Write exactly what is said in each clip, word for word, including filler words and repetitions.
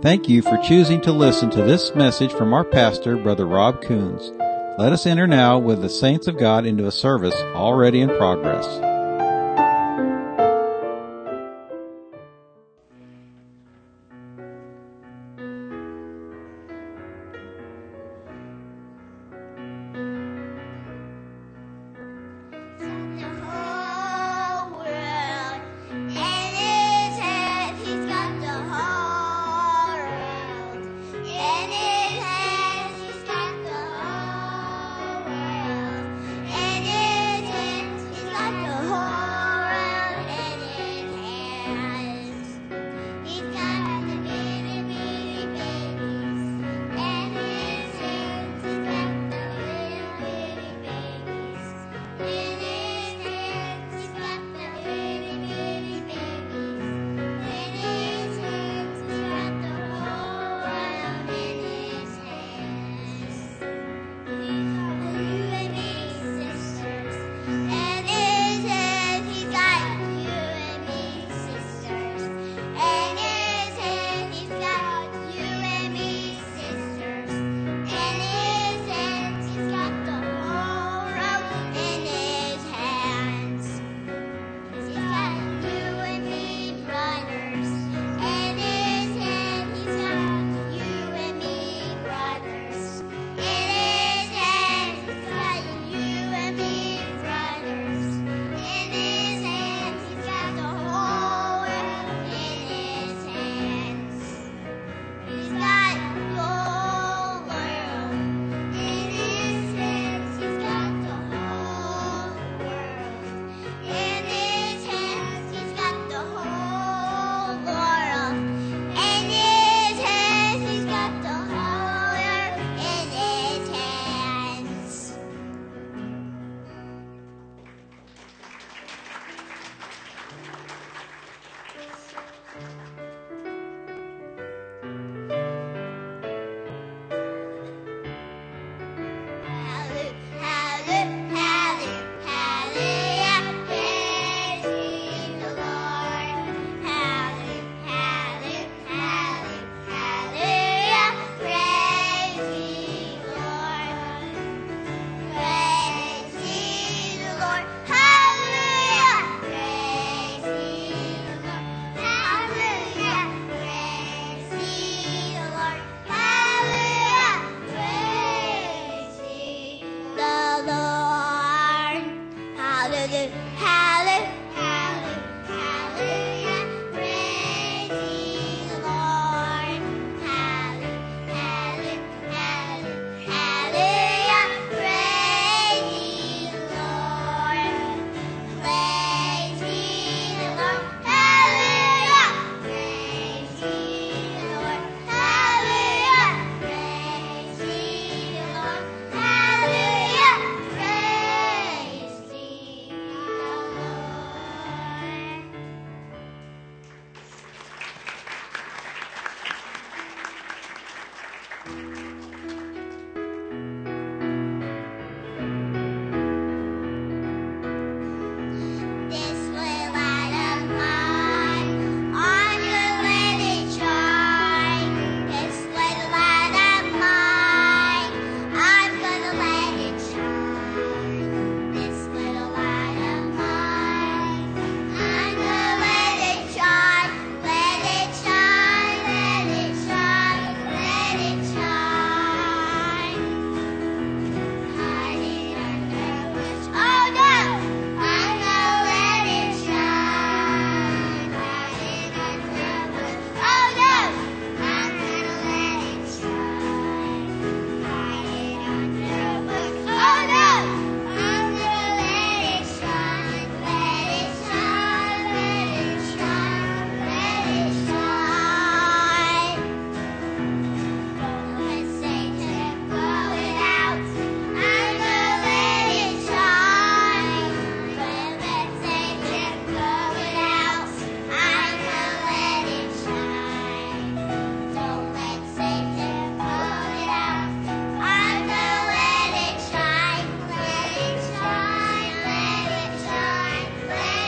Thank you for choosing to listen to this message from our pastor, Brother Rob Coons. Let us enter now with the saints of God into a service already in progress.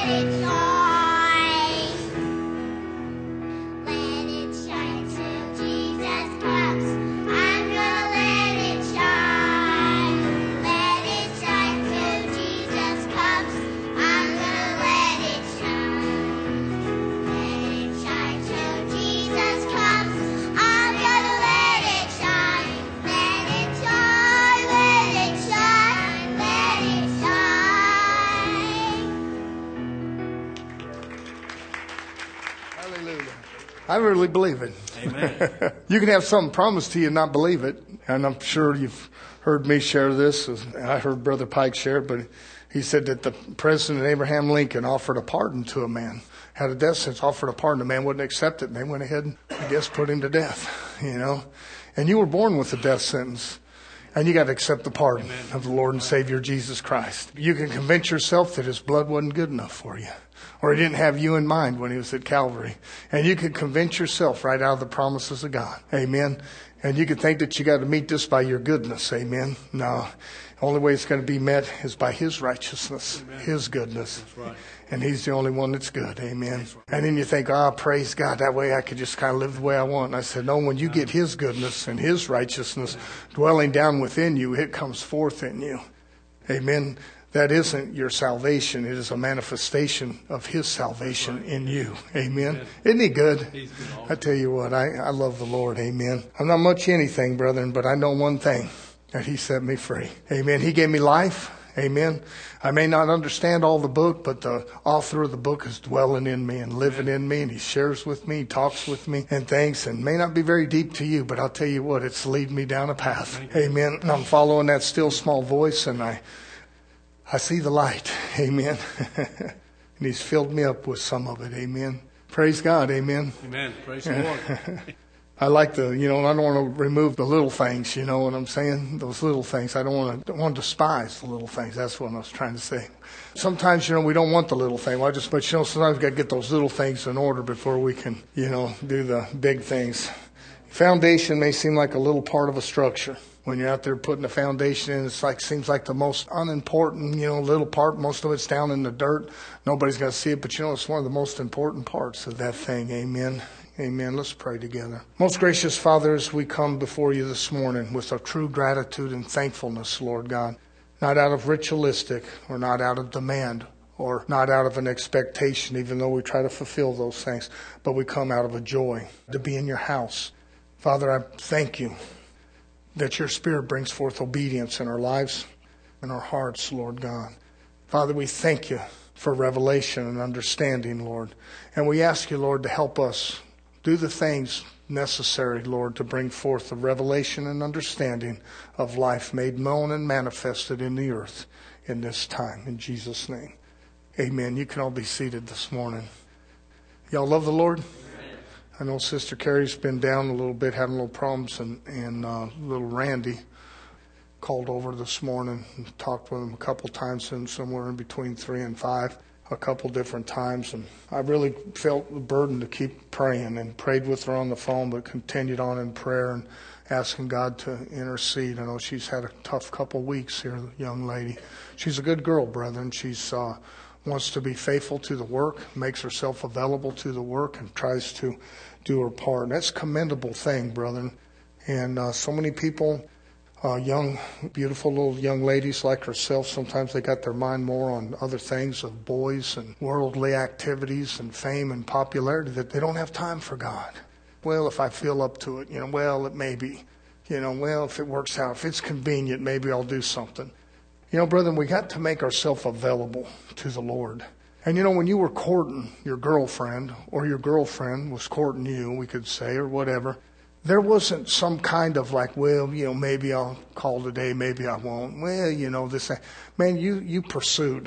Let it shine till I really believe it. Amen. You can have something promised to you and not believe it. And I'm sure you've heard me share this. I heard Brother Pike share it, but he said that the President Abraham Lincoln offered a pardon to a man. Had a death sentence, offered a pardon. The man wouldn't accept it, and they went ahead and, I guess, put him to death, you know. And you were born with a death sentence. And you got to accept the pardon Amen. Of the Lord and Savior Jesus Christ. You can convince yourself that his blood wasn't good enough for you. Or he didn't have you in mind when he was at Calvary. And you can convince yourself right out of the promises of God. Amen. And you can think that you got to meet this by your goodness. Amen. No. The only way it's going to be met is by his righteousness, Amen. His goodness. That's right. And he's the only one that's good. Amen. That's right. And then you think, oh, praise God. That way I could just kind of live the way I want. And I said, no, when you get his goodness and his righteousness dwelling down within you, it comes forth in you. Amen. That isn't your salvation. It is a manifestation of his salvation right. in you. Amen. Amen. Isn't he good? He's good. I tell you what, I, I love the Lord. Amen. I'm not much anything, brethren, but I know one thing, that he set me free. Amen. He gave me life. Amen. I may not understand all the book, but the author of the book is dwelling in me and living in me, and he shares with me, he talks with me and things, and may not be very deep to you, but I'll tell you what, it's leading me down a path. Amen. And I'm following that still small voice, and I I see the light. Amen. And he's filled me up with some of it. Amen. Praise God. Amen. Amen. Praise the Lord. I like the, you know, I don't want to remove the little things, you know what I'm saying? Those little things. I don't want to, don't want to despise the little things. That's what I was trying to say. Sometimes, you know, we don't want the little thing. I just, but you know, sometimes we've got to get those little things in order before we can, you know, do the big things. Foundation may seem like a little part of a structure. When you're out there putting a foundation in, it's like, seems like the most unimportant, you know, little part. Most of it's down in the dirt. Nobody's got to see it, but you know, it's one of the most important parts of that thing. Amen. Amen. Let's pray together. Most gracious Father, as we come before you this morning with a true gratitude and thankfulness, Lord God, not out of ritualistic or not out of demand or not out of an expectation, even though we try to fulfill those things, but we come out of a joy to be in your house. Father, I thank you that your Spirit brings forth obedience in our lives and our hearts, Lord God. Father, we thank you for revelation and understanding, Lord. And we ask you, Lord, to help us do the things necessary, Lord, to bring forth the revelation and understanding of life made known and manifested in the earth in this time. In Jesus' name. Amen. You can all be seated this morning. Y'all love the Lord? Amen. I know Sister Carrie's been down a little bit, having little problems, and, and uh, little Randy called over this morning and talked with him a couple times, and somewhere in between three and five. A couple different times, and I really felt the burden to keep praying, and prayed with her on the phone, but continued on in prayer and asking God to intercede. I know she's had a tough couple weeks here, the young lady. She's a good girl, brethren. She's uh, wants to be faithful to the work, makes herself available to the work, and tries to do her part. That's a commendable thing, brethren. And uh, so many people, Uh, young, beautiful little young ladies like herself, sometimes they got their mind more on other things of boys and worldly activities and fame and popularity that they don't have time for God. Well, if I feel up to it, you know, well, it may be, you know, well, if it works out, if it's convenient, maybe I'll do something. You know, brethren, we got to make ourselves available to the Lord. And you know, when you were courting your girlfriend, or your girlfriend was courting you, we could say, or whatever, there wasn't some kind of like, well, you know, maybe I'll call today, maybe I won't. Well, you know, this, man, you, you pursued.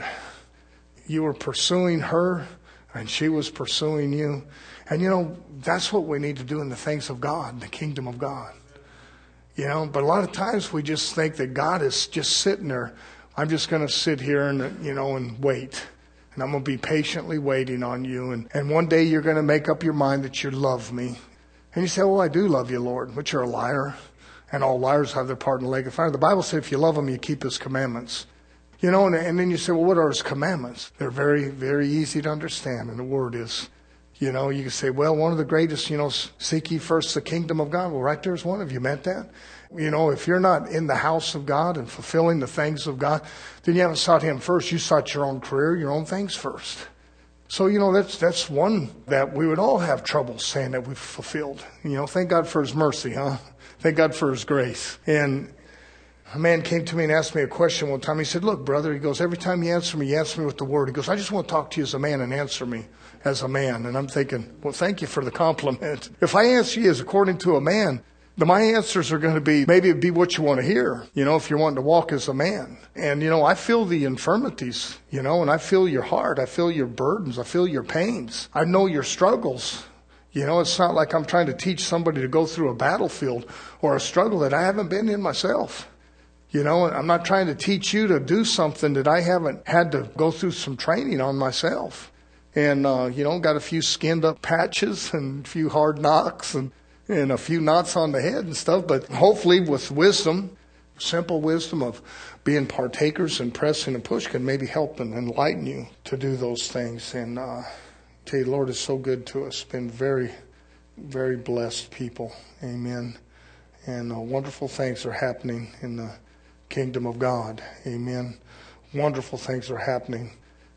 You were pursuing her, and she was pursuing you. And, you know, that's what we need to do in the things of God, the kingdom of God. You know, but a lot of times we just think that God is just sitting there. I'm just going to sit here and, you know, and wait. And I'm going to be patiently waiting on you. And, and one day you're going to make up your mind that you love me. And you say, well, I do love you, Lord, but you're a liar. And all liars have their part in the lake of fire. The Bible says if you love him, you keep his commandments. You know, and, and then you say, well, what are his commandments? They're very, very easy to understand. And the word is, you know, you can say, well, one of the greatest, you know, seek ye first the kingdom of God. Well, right there's one. Have you meant that? You know, if you're not in the house of God and fulfilling the things of God, then you haven't sought him first. You sought your own career, your own things first. So, you know, that's that's one that we would all have trouble saying that we've fulfilled. You know, thank God for his mercy, huh? Thank God for his grace. And A man came to me and asked me a question one time. He said, look, brother, he goes, every time you answer me, you answer me with the word. He goes, I just want to talk to you as a man and answer me as a man. And I'm thinking, well, thank you for the compliment. If I answer you as according to a man, then my answers are going to be, maybe it'd be what you want to hear, you know, if you're wanting to walk as a man. And, you know, I feel the infirmities, you know, and I feel your heart. I feel your burdens. I feel your pains. I know your struggles. You know, it's not like I'm trying to teach somebody to go through a battlefield or a struggle that I haven't been in myself. You know, I'm not trying to teach you to do something that I haven't had to go through some training on myself. And, uh, you know, got a few skinned up patches and a few hard knocks and, and a few knots on the head and stuff. But hopefully with wisdom, simple wisdom of being partakers and pressing and push can maybe help and enlighten you to do those things. And, uh, I tell you, the Lord is so good to us. Been very, very blessed people. Amen. And uh, wonderful things are happening in the kingdom of God. Amen. Wonderful things are happening.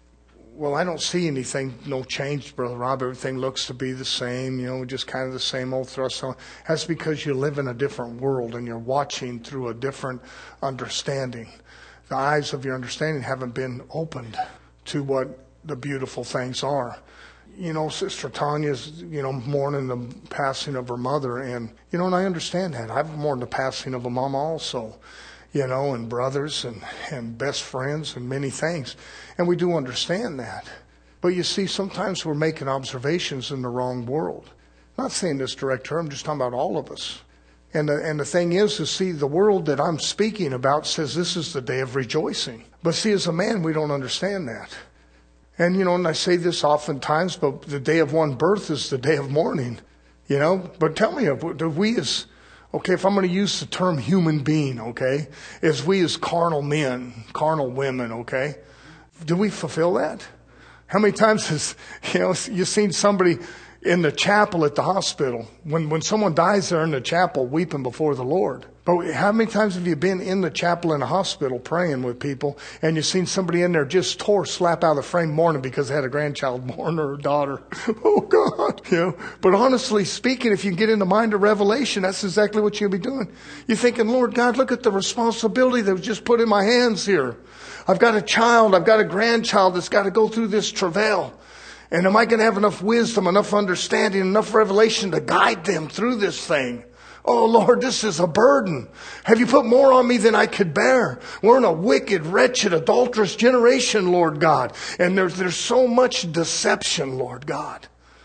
Well, I don't see anything, no change, Brother Rob. Everything looks to be the same, you know, just kind of the same old thrust on. That's because you live in a different world and you're watching through a different understanding. The eyes of your understanding haven't been opened to what the beautiful things are. You know, Sister Tanya's, you know, mourning the passing of her mother. And, you know, and I understand that. I've mourned the passing of a mom also, you know, and brothers and, and best friends and many things. And we do understand that. But you see, sometimes we're making observations in the wrong world. I'm not saying this direct to her. I'm just talking about all of us. And the, and the thing is, to see the world that I'm speaking about says this is the day of rejoicing. But see, as a man, we don't understand that. And, you know, and I say this oftentimes, but the day of one birth is the day of mourning, you know. But tell me, do we as, okay, if I'm going to use the term human being, okay, as we as carnal men, carnal women, okay, do we fulfill that? How many times has, you know, you've seen somebody in the chapel at the hospital, when, when someone dies there in the chapel weeping before the Lord? But how many times have you been in the chapel in a hospital praying with people and you've seen somebody in there just tore slap out of the frame mourning because they had a grandchild born or a daughter? Oh God, you know. But honestly speaking, if you get in the mind of revelation, that's exactly what you'll be doing. You're thinking, Lord God, look at the responsibility that was just put in my hands here. I've got a child, I've got a grandchild that's got to go through this travail. And am I going to have enough wisdom, enough understanding, enough revelation to guide them through this thing? Oh, Lord, this is a burden. Have you put more on me than I could bear? We're in a wicked, wretched, adulterous generation, Lord God. And there's, there's so much deception, Lord God.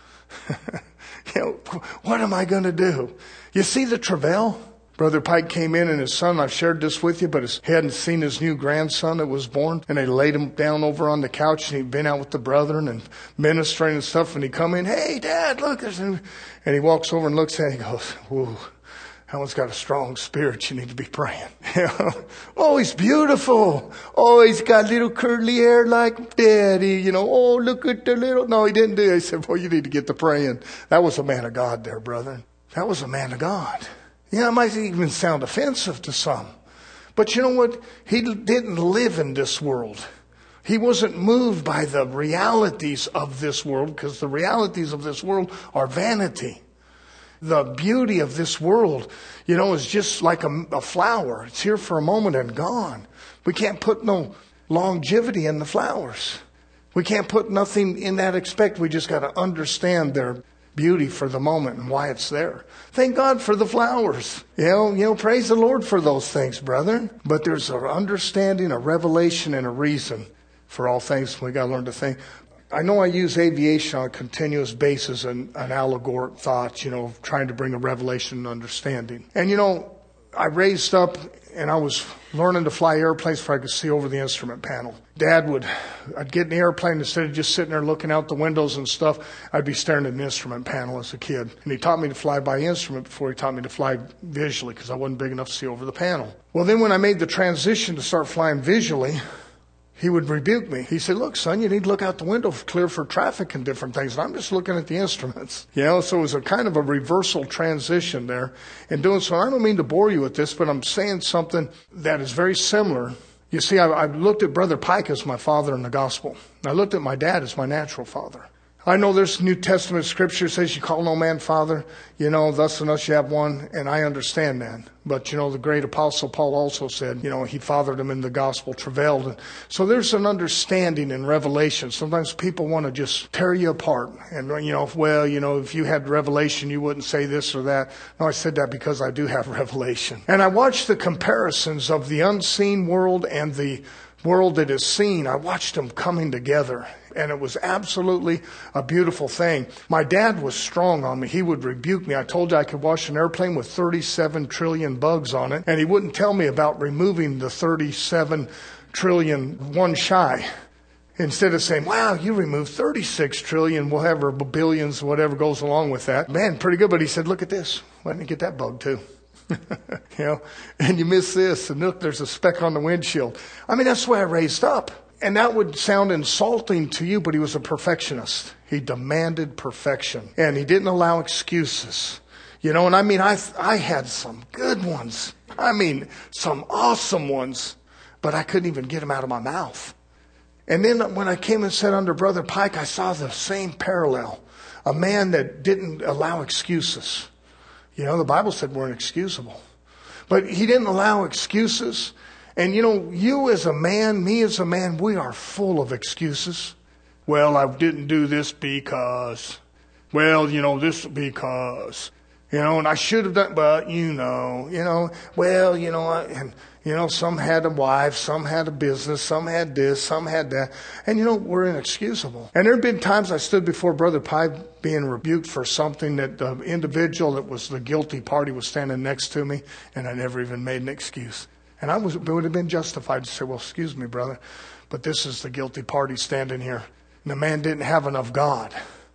You know, what am I going to do? You see the travail? Brother Pike came in and his son, I've shared this with you, but he hadn't seen his new grandson that was born. And they laid him down over on the couch and he'd been out with the brethren and ministering and stuff. And he come in, hey, Dad, look. And he walks over and looks at it and he goes, whoa, that one's got a strong spirit. You need to be praying. You know? Oh, he's beautiful. Oh, he's got little curly hair like Daddy. You know, oh, look at the little. No, he didn't do it. He said, well, you need to get to praying. That was a man of God there, brother. That was a man of God. Yeah, it might even sound offensive to some. But you know what? He didn't live in this world. He wasn't moved by the realities of this world, because the realities of this world are vanity. The beauty of this world, you know, is just like a, a flower. It's here for a moment and gone. We can't put no longevity in the flowers. We can't put nothing in that expect. We just got to understand their beauty for the moment and why it's there. Thank God for the flowers. You know, you know, praise the Lord for those things, brethren. But there's an understanding, a revelation, and a reason for all things. We got to learn to think. I know I use aviation on a continuous basis and an allegoric thought, you know, trying to bring a revelation and understanding. And, you know, I raised up and I was learning to fly airplanes before I could see over the instrument panel. Dad would, I'd get in the airplane, instead of just sitting there looking out the windows and stuff, I'd be staring at an instrument panel as a kid. And he taught me to fly by instrument before he taught me to fly visually, because I wasn't big enough to see over the panel. Well, then when I made the transition to start flying visually, he would rebuke me. He said, look, son, you need to look out the window for clear for traffic and different things. And I'm just looking at the instruments. You know, so it was a kind of a reversal transition there. In doing so, I don't mean to bore you with this, but I'm saying something that is very similar. You see, I, I looked at Brother Pike as my father in the gospel. I looked at my dad as my natural father. I know there's New Testament scripture says you call no man father, you know, thus and thus you have one, and I understand that. But, you know, the great apostle Paul also said, you know, he fathered him in the gospel, travailed. And so there's an understanding in revelation. Sometimes people want to just tear you apart. And, you know, well, you know, if you had revelation, you wouldn't say this or that. No, I said that because I do have revelation. And I watched the comparisons of the unseen world and the world that is seen. I watched them coming together. And it was absolutely a beautiful thing. My dad was strong on me. He would rebuke me. I told you I could wash an airplane with thirty-seven trillion bugs on it. And he wouldn't tell me about removing the thirty-seven trillion one shy. Instead of saying, wow, you removed thirty-six trillion, whatever, billions, whatever goes along with that. Man, pretty good. But he said, look at this. Let me get that bug too. You know, and you miss this. And look, there's a speck on the windshield. I mean, that's the way I raised up. And that would sound insulting to you, but he was a perfectionist. He demanded perfection. And he didn't allow excuses. You know, and I mean, I I had some good ones. I mean, some awesome ones. But I couldn't even get them out of my mouth. And then when I came and sat under Brother Pike, I saw the same parallel. A man that didn't allow excuses. You know, the Bible said we're inexcusable. But he didn't allow excuses. And, you know, you as a man, me as a man, we are full of excuses. Well, I didn't do this because. Well, you know, this because. You know, and I should have done, but, you know, you know, well, you know, and, you know, some had a wife, some had a business, some had this, some had that. And, you know, we're inexcusable. And there have been times I stood before Brother Pike being rebuked for something that the individual that was the guilty party was standing next to me, and I never even made an excuse. And I was, would have been justified to say, well, excuse me, brother, but this is the guilty party standing here. And the man didn't have enough God.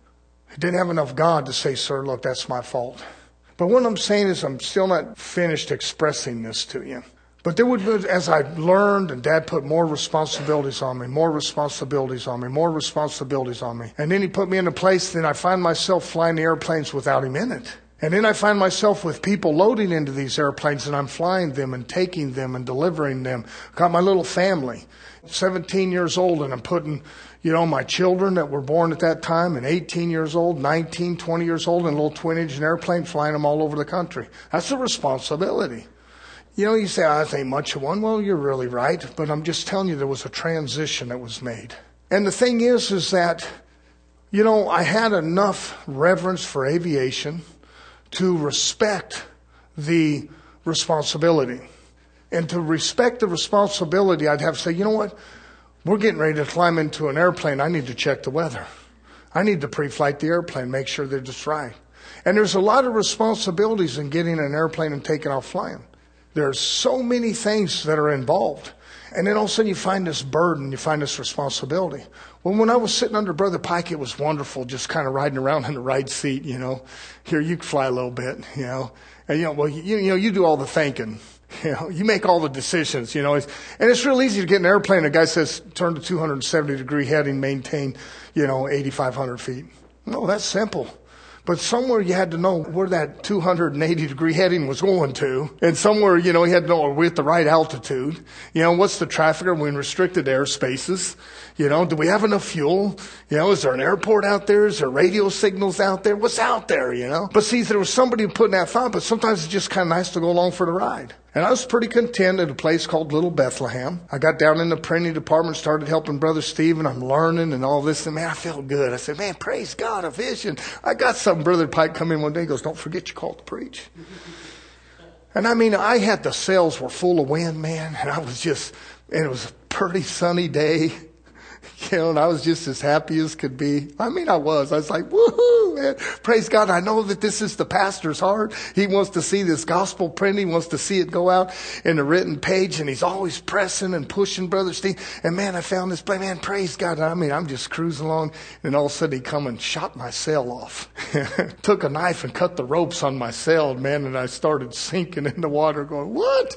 He didn't have enough God to say, sir, look, that's my fault. But what I'm saying is I'm still not finished expressing this to you. But there would be, as I learned, and Dad put more responsibilities on me, more responsibilities on me, more responsibilities on me. And then he put me in a place, then I find myself flying the airplanes without him in it. And then I find myself with people loading into these airplanes, and I'm flying them and taking them and delivering them. Got my little family, seventeen years old, and I'm putting, you know, my children that were born at that time, and eighteen years old, nineteen, twenty years old, in a little twin-engine airplane, flying them all over the country. That's a responsibility. You know, you say, oh, that ain't much of one. Well, you're really right, but I'm just telling you there was a transition that was made. And the thing is, is that, you know, I had enough reverence for aviation to respect the responsibility. And to respect the responsibility, I'd have to say, you know what? We're getting ready to climb into an airplane. I need to check the weather. I need to pre-flight the airplane, make sure they're just right. And there's a lot of responsibilities in getting an airplane and taking off flying. There's so many things that are involved. And then all of a sudden you find this burden, you find this responsibility. Well, when I was sitting under Brother Pike, it was wonderful just kind of riding around in the right seat, you know. Here, you can fly a little bit, you know. And, you know, well, you, you know, you do all the thinking. You know, you make all the decisions, you know. It's, and it's real easy to get in an airplane. A guy says, turn to two hundred seventy degree heading, maintain, you know, eighty-five hundred feet. No, that's simple. But somewhere you had to know where that two hundred eighty degree heading was going to. And somewhere, you know, you had to know we're at the right altitude. You know, what's the traffic? Are we in restricted airspaces? You know, do we have enough fuel? You know, is there an airport out there? Is there radio signals out there? What's out there, you know? But see, there was somebody putting that thought, but sometimes it's just kind of nice to go along for the ride. And I was pretty content at a place called Little Bethlehem. I got down in the printing department, started helping Brother Steve, and I'm learning and all this. And man, I felt good. I said, man, praise God, a vision. I got something. Brother Pike come in one day and goes, don't forget you called to preach. And I mean, I had the sails were full of wind, man. And I was just, and it was a pretty sunny day. You know, and I was just as happy as could be. I mean, I was. I was like, woohoo, man. Praise God. I know that this is the pastor's heart. He wants to see this gospel printing. He wants to see it go out in the written page. And he's always pressing and pushing Brother Steve. And man, I found this place. Man, praise God. I mean, I'm just cruising along. And all of a sudden he come and shot my sail off. Took a knife and cut the ropes on my sail, man. And I started sinking in the water going, what?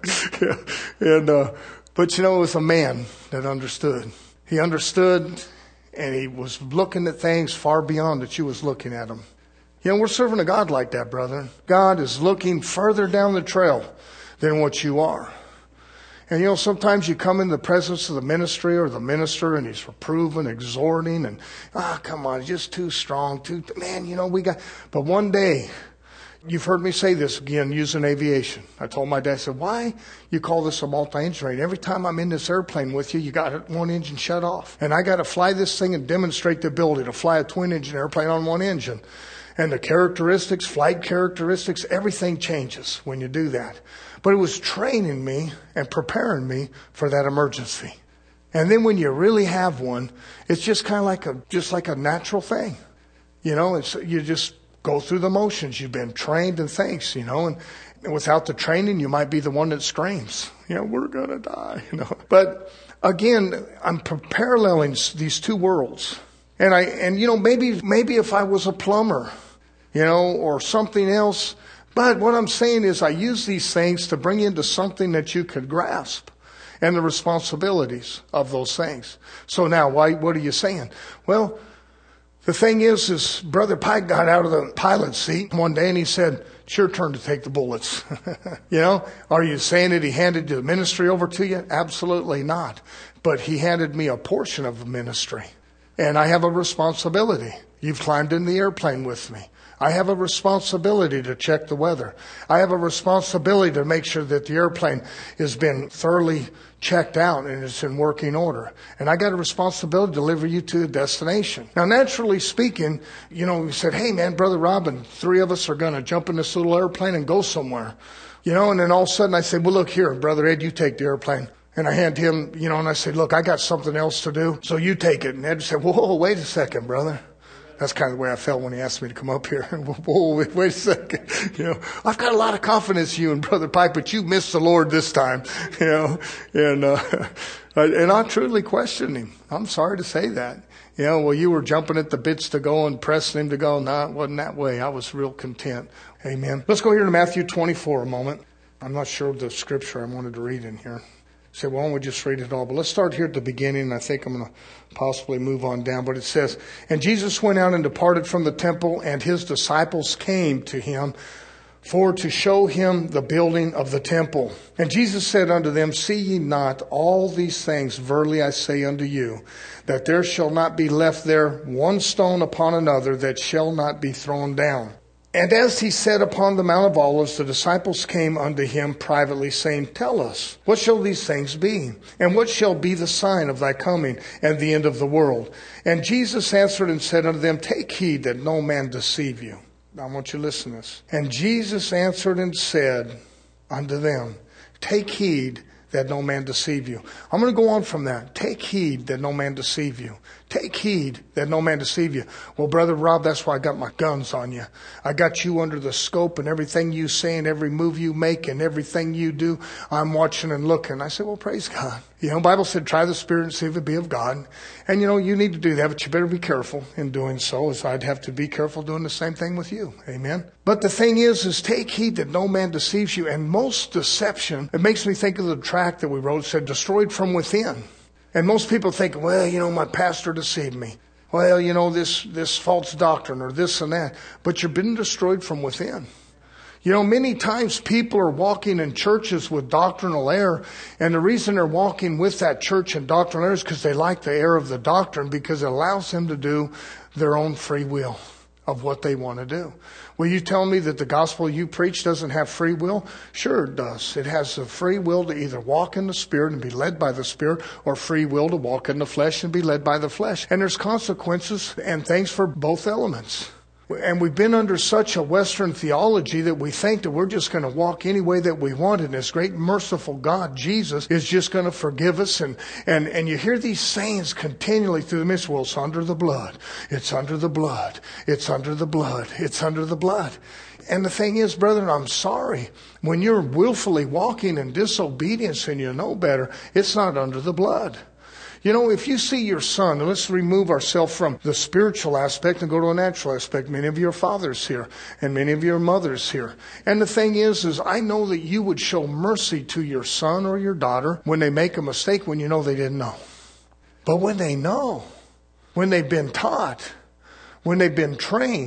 and, uh, but you know, it was a man that understood. He understood, and he was looking at things far beyond that you was looking at them. You know, we're serving a God like that, brother. God is looking further down the trail than what you are. And you know, sometimes you come in the presence of the ministry or the minister and he's reproving, exhorting, and, ah, oh, come on, it's just too strong, too, man, you know, we got, but one day, you've heard me say this again, using aviation. I told my dad, I said, why you call this a multi-engine rate? Every time I'm in this airplane with you, you got one engine shut off. And I got to fly this thing and demonstrate the ability to fly a twin engine airplane on one engine. And the characteristics, flight characteristics, everything changes when you do that. But it was training me and preparing me for that emergency. And then when you really have one, it's just kind of like a, just like a natural thing. You know, it's, you just go through the motions. You've been trained and things, you know, and, and without the training, you might be the one that screams, you know, we're going to die, you know. But again, I'm paralleling these two worlds. And I, and you know, maybe, maybe if I was a plumber, you know, or something else. But what I'm saying is I use these things to bring you into something that you could grasp and the responsibilities of those things. So now, why, what are you saying? Well, the thing is, is Brother Pike got out of the pilot seat one day and he said, it's your turn to take the bullets. You know, are you saying that he handed the ministry over to you? Absolutely not. But he handed me a portion of the ministry. And I have a responsibility. You've climbed in the airplane with me. I have a responsibility to check the weather. I have a responsibility to make sure that the airplane has been thoroughly checked out and it's in working order. And I got a responsibility to deliver you to a destination. Now, naturally speaking, you know, we said, hey man, Brother Robin, three of us are going to jump in this little airplane and go somewhere. You know, and then all of a sudden I said, well, look here, Brother Ed, you take the airplane. And I hand him, you know, and I said, look, I got something else to do, so you take it. And Ed said, whoa, wait a second, brother. That's kind of the way I felt when he asked me to come up here. Whoa, wait, wait a second. You know, I've got a lot of confidence in you and Brother Pike, but you missed the Lord this time. You know, and, uh, and I truly questioned him. I'm sorry to say that. You know, well, you were jumping at the bits to go and pressing him to go. No, it wasn't that way. I was real content. Amen. Let's go here to Matthew twenty-four a moment. I'm not sure of the scripture I wanted to read in here. Say, well, why don't we just read it all? But let's start here at the beginning, and I think I'm going to possibly move on down. But it says, and Jesus went out and departed from the temple, and his disciples came to him for to show him the building of the temple. And Jesus said unto them, see ye not all these things? Verily I say unto you, that there shall not be left there one stone upon another that shall not be thrown down. And as he sat upon the Mount of Olives, the disciples came unto him privately, saying, tell us, what shall these things be? And what shall be the sign of thy coming and the end of the world? And Jesus answered and said unto them, take heed that no man deceive you. Now I want you to listen to this. And Jesus answered and said unto them, take heed that no man deceive you. I'm going to go on from that. Take heed that no man deceive you. Take heed that no man deceive you. Well, Brother Rob, that's why I got my guns on you. I got you under the scope, and everything you say and every move you make and everything you do, I'm watching and looking. I said, well, praise God. You know, the Bible said, try the Spirit and see if it be of God. And, you know, you need to do that, but you better be careful in doing so, as I'd have to be careful doing the same thing with you. Amen. But the thing is, is take heed that no man deceives you. And most deception, it makes me think of the tract that we wrote, said, destroyed from within. And most people think, well, you know, my pastor deceived me. Well, you know, this, this false doctrine or this and that. But you've been destroyed from within. You know, many times people are walking in churches with doctrinal error. And the reason they're walking with that church and doctrinal error is because they like the error of the doctrine, because it allows them to do their own free will of what they want to do. Will you tell me that the gospel you preach doesn't have free will? Sure it does. It has the free will to either walk in the Spirit and be led by the Spirit, or free will to walk in the flesh and be led by the flesh. And there's consequences and things for both elements. And we've been under such a Western theology that we think that we're just going to walk any way that we want. And this great merciful God, Jesus, is just going to forgive us. And, and, and you hear these sayings continually through the midst. Well, it's under the blood. It's under the blood. It's under the blood. It's under the blood. And the thing is, brethren, I'm sorry. When you're willfully walking in disobedience and you know better, it's not under the blood. You know, if you see your son, and let's remove ourselves from the spiritual aspect and go to a natural aspect. Many of your fathers here and many of your mothers here. And the thing is, is I know that you would show mercy to your son or your daughter when they make a mistake when you know they didn't know. But when they know, when they've been taught, when they've been trained,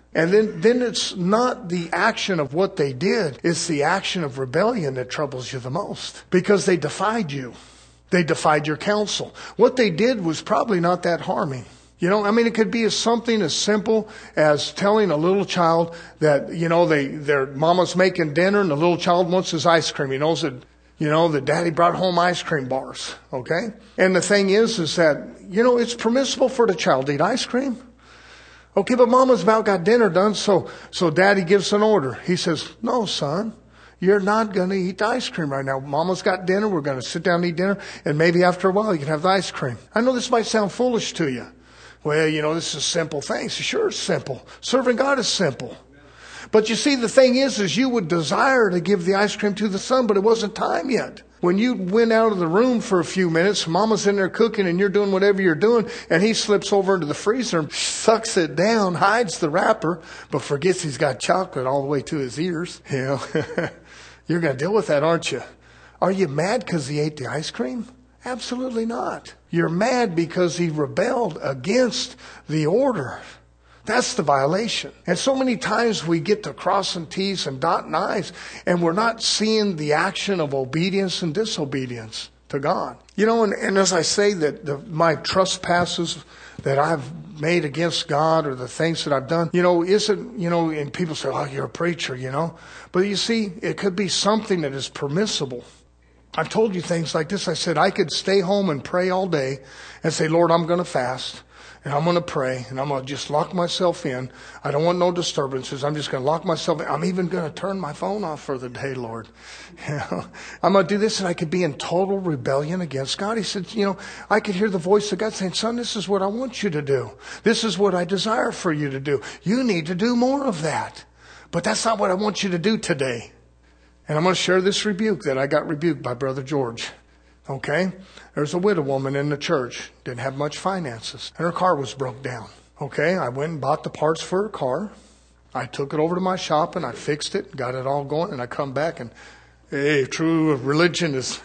And then, then it's not the action of what they did. It's the action of rebellion that troubles you the most. Because they defied you. They defied your counsel. What they did was probably not that harming. You know, I mean, it could be as something as simple as telling a little child that, you know, they, their mama's making dinner and the little child wants his ice cream. He knows that, you know, that daddy brought home ice cream bars. Okay? And the thing is, is that, you know, it's permissible for the child to eat ice cream. Okay, but mama's about got dinner done, so, so daddy gives an order. He says, no, son. You're not going to eat the ice cream right now. Mama's got dinner. We're going to sit down and eat dinner. And maybe after a while you can have the ice cream. I know this might sound foolish to you. Well, you know, this is simple things. Sure, it's simple. Serving God is simple. But you see, the thing is, is you would desire to give the ice cream to the son, but it wasn't time yet. When you went out of the room for a few minutes, mama's in there cooking and you're doing whatever you're doing, and he slips over into the freezer and sucks it down, hides the wrapper, but forgets he's got chocolate all the way to his ears. You know, you're going to deal with that, aren't you? Are you mad because he ate the ice cream? Absolutely not. You're mad because he rebelled against the order. That's the violation. And so many times we get to crossing T's and dotting I's, and we're not seeing the action of obedience and disobedience to God. You know, and, and as I say that the, my trespasses that I've made against God or the things that I've done, you know, isn't, you know, and people say, oh, you're a preacher, you know. But you see, it could be something that is permissible. I've told you things like this. I said I could stay home and pray all day and say, Lord, I'm going to fast. And I'm going to pray, and I'm going to just lock myself in. I don't want no disturbances. I'm just going to lock myself in. I'm even going to turn my phone off for the day, Lord. You know, I'm going to do this, and I could be in total rebellion against God. He said, you know, I could hear the voice of God saying, son, this is what I want you to do. This is what I desire for you to do. You need to do more of that. But that's not what I want you to do today. And I'm going to share this rebuke that I got rebuked by Brother George. Okay? There's a widow woman in the church. Didn't have much finances. And her car was broke down. Okay? I went and bought the parts for her car. I took it over to my shop and I fixed it. Got it all going. And I come back and, hey, true religion is,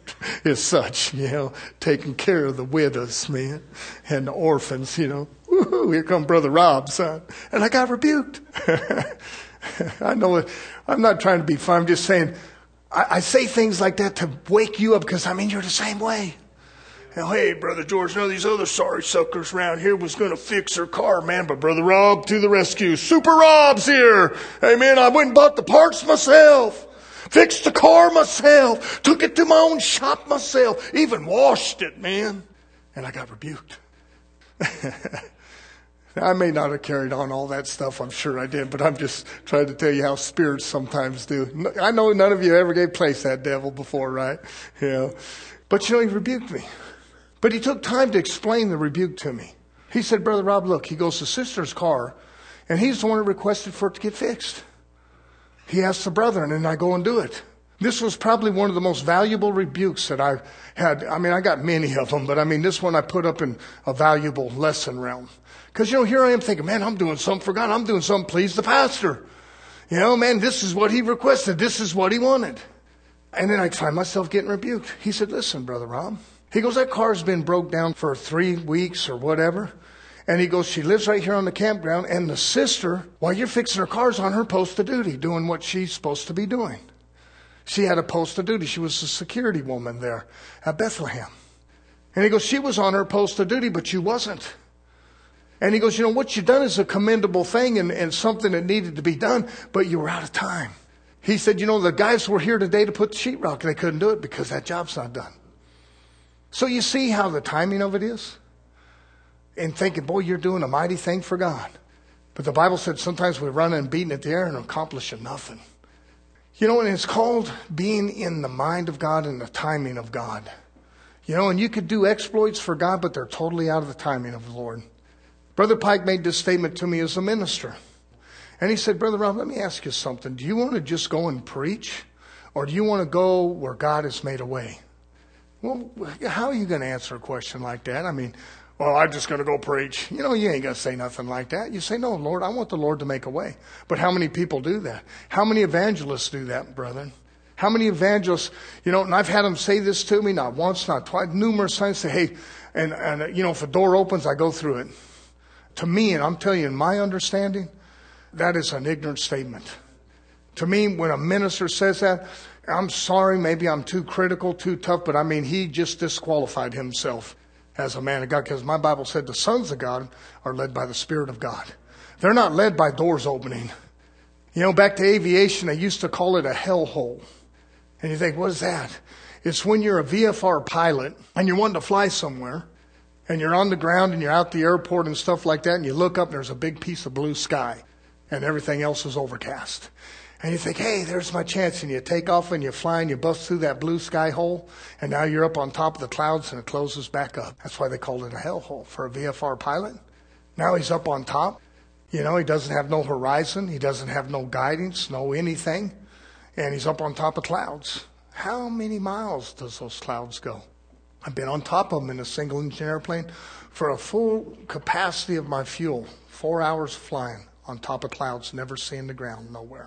is such, you know, taking care of the widows, man. And the orphans, you know. Woo-hoo, here come Brother Rob, son. And I got rebuked. I know it. I'm not trying to be fun. I'm just saying, I, I say things like that to wake you up because, I mean, you're the same way. You know, hey, Brother George, none of these other sorry suckers around here was going to fix her car, man. But Brother Rob to the rescue. Super Rob's here. Hey, man, I went and bought the parts myself. Fixed the car myself. Took it to my own shop myself. Even washed it, man. And I got rebuked. I may not have carried on all that stuff. I'm sure I did. But I'm just trying to tell you how spirits sometimes do. I know none of you ever gave place to that devil before, right? You know. But, you know, he rebuked me. But he took time to explain the rebuke to me. He said, Brother Rob, look, he goes to sister's car, and he's the one who requested for it to get fixed. He asked the brother, and then I go and do it. This was probably one of the most valuable rebukes that I had. I mean, I got many of them, but I mean, this one I put up in a valuable lesson realm. Because, you know, here I am thinking, man, I'm doing something for God. I'm doing something to please the pastor. You know, man, this is what he requested. This is what he wanted. And then I find myself getting rebuked. He said, listen, Brother Rob. He goes, that car's been broke down for three weeks or whatever. And he goes, she lives right here on the campground. And the sister, while you're fixing her car's on her post of duty, doing what she's supposed to be doing. She had a post of duty. She was a security woman there at Bethlehem. And he goes, she was on her post of duty, but you wasn't. And he goes, you know, what you done is a commendable thing and, and something that needed to be done, but you were out of time. He said, you know, the guys were here today to put the sheetrock, and they couldn't do it because that job's not done. So you see how the timing of it is? And thinking, boy, you're doing a mighty thing for God. But the Bible said sometimes we're running and beating at the air and accomplishing nothing. You know, and it's called being in the mind of God and the timing of God. You know, and you could do exploits for God, but they're totally out of the timing of the Lord. Brother Pike made this statement to me as a minister. And he said, Brother Rob, let me ask you something. Do you want to just go and preach? Or do you want to go where God has made a way? Well, how are you going to answer a question like that? I mean, well, I'm just going to go preach. You know, you ain't going to say nothing like that. You say, no, Lord, I want the Lord to make a way. But how many people do that? How many evangelists do that, brethren? How many evangelists, you know, and I've had them say this to me, not once, not twice, numerous times, say, hey, and, and you know, if a door opens, I go through it. To me, and I'm telling you, in my understanding, that is an ignorant statement. To me, when a minister says that, I'm sorry, maybe I'm too critical, too tough, but I mean, he just disqualified himself as a man of God, because my Bible said the sons of God are led by the Spirit of God. They're not led by doors opening. You know, back to aviation, they used to call it a hellhole. And you think, what is that? It's when you're a V F R pilot and you're wanting to fly somewhere and you're on the ground and you're out the airport and stuff like that, and you look up and there's a big piece of blue sky and everything else is overcast. And you think, hey, there's my chance. And you take off and you fly and you bust through that blue sky hole. And now you're up on top of the clouds and it closes back up. That's why they called it a hellhole for a V F R pilot. Now he's up on top. You know, he doesn't have no horizon. He doesn't have no guidance, no anything. And he's up on top of clouds. How many miles does those clouds go? I've been on top of them in a single engine airplane for a full capacity of my fuel. Four hours flying on top of clouds, never seeing the ground, nowhere.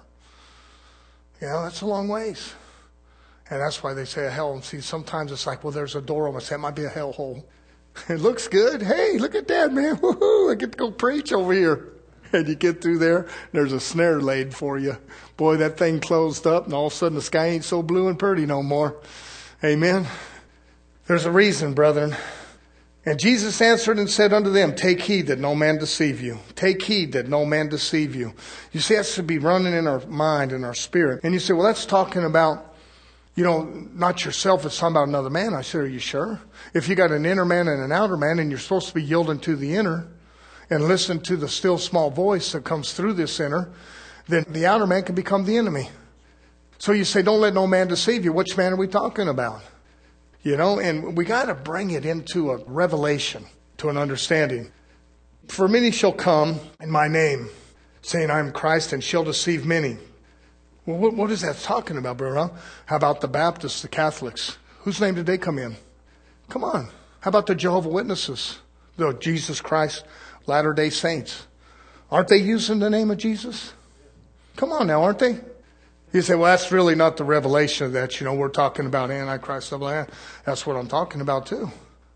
You know, that's a long ways. And that's why they say a hell. And see, sometimes it's like, well, there's a door on it. That might be a hell hole. It looks good. Hey, look at that, man. Woohoo, I get to go preach over here. And you get through there, and there's a snare laid for you. Boy, that thing closed up, and all of a sudden the sky ain't so blue and pretty no more. Amen. There's a reason, brethren. And Jesus answered and said unto them, take heed that no man deceive you. Take heed that no man deceive you. You see, that should be running in our mind and our spirit. And you say, well, that's talking about, you know, not yourself. It's talking about another man. I said, are you sure? If you got an inner man and an outer man, and you're supposed to be yielding to the inner and listen to the still small voice that comes through this inner, then the outer man can become the enemy. So you say, don't let no man deceive you. Which man are we talking about? You know, and we got to bring it into a revelation, to an understanding. For many shall come in my name, saying I am Christ, and shall deceive many. Well, what, what is that talking about, brother? How about the Baptists, the Catholics? Whose name did they come in? Come on. How about the Jehovah's Witnesses, the Jesus Christ, Latter-day Saints? Aren't they using the name of Jesus? Come on now, aren't they? You say, well, that's really not the revelation of that. You know, we're talking about Antichrist, stuff like that. That's what I'm talking about too.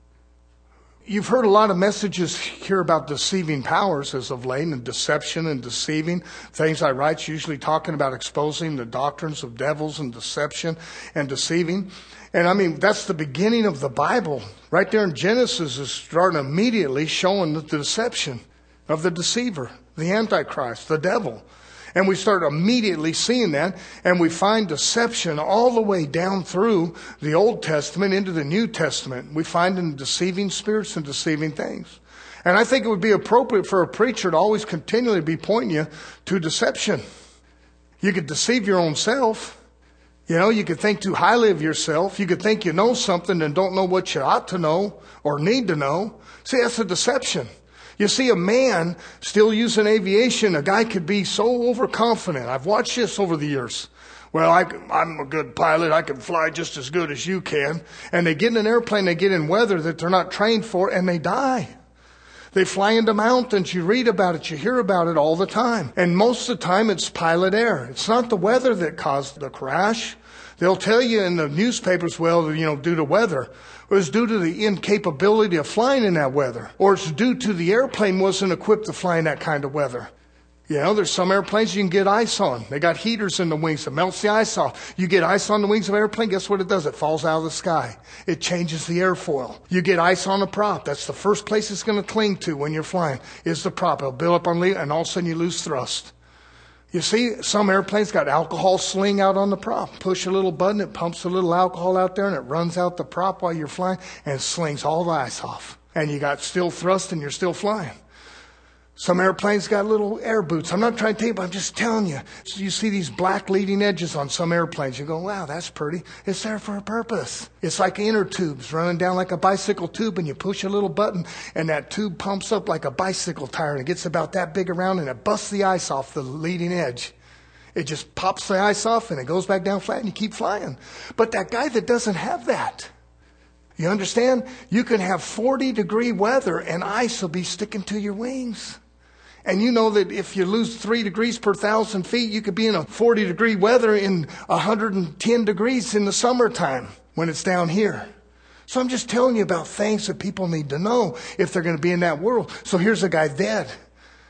You've heard a lot of messages here about deceiving powers as of late, and deception and deceiving. Things I write usually talking about exposing the doctrines of devils and deception and deceiving. And I mean, that's the beginning of the Bible. Right there in Genesis is starting immediately showing the deception of the deceiver, the Antichrist, the devil. And we start immediately seeing that, and we find deception all the way down through the Old Testament into the New Testament. We find in deceiving spirits and deceiving things. And I think it would be appropriate for a preacher to always continually be pointing you to deception. You could deceive your own self. You know, you could think too highly of yourself. You could think you know something and don't know what you ought to know or need to know. See, that's a deception. You see, a man still using aviation, a guy could be so overconfident. I've watched this over the years. Well, I, I'm a good pilot. I can fly just as good as you can. And they get in an airplane, they get in weather that they're not trained for, and they die. They fly into mountains. You read about it. You hear about it all the time. And most of the time, it's pilot error. It's not the weather that caused the crash. They'll tell you in the newspapers, well, you know, due to weather. It was due to the incapability of flying in that weather. Or it's due to the airplane wasn't equipped to fly in that kind of weather. You know, there's some airplanes you can get ice on. They got heaters in the wings that melts the ice off. You get ice on the wings of an airplane, guess what it does? It falls out of the sky. It changes the airfoil. You get ice on a prop. That's the first place it's going to cling to when you're flying, is the prop. It'll build up on lead, and all of a sudden you lose thrust. You see, some airplanes got alcohol sling out on the prop. Push a little button, it pumps a little alcohol out there, and it runs out the prop while you're flying, and it slings all the ice off. And you got still thrust, and you're still flying. Some airplanes got little air boots. I'm not trying to tell you, but I'm just telling you. So you see these black leading edges on some airplanes. You go, wow, that's pretty. It's there for a purpose. It's like inner tubes running down like a bicycle tube, and you push a little button, and that tube pumps up like a bicycle tire, and it gets about that big around, and it busts the ice off the leading edge. It just pops the ice off, and it goes back down flat, and you keep flying. But that guy that doesn't have that, you understand? You can have forty degree weather, and ice will be sticking to your wings. And you know that if you lose three degrees per thousand feet, you could be in a forty degree weather in one hundred ten degrees in the summertime when it's down here. So I'm just telling you about things that people need to know if they're going to be in that world. So here's a guy dead.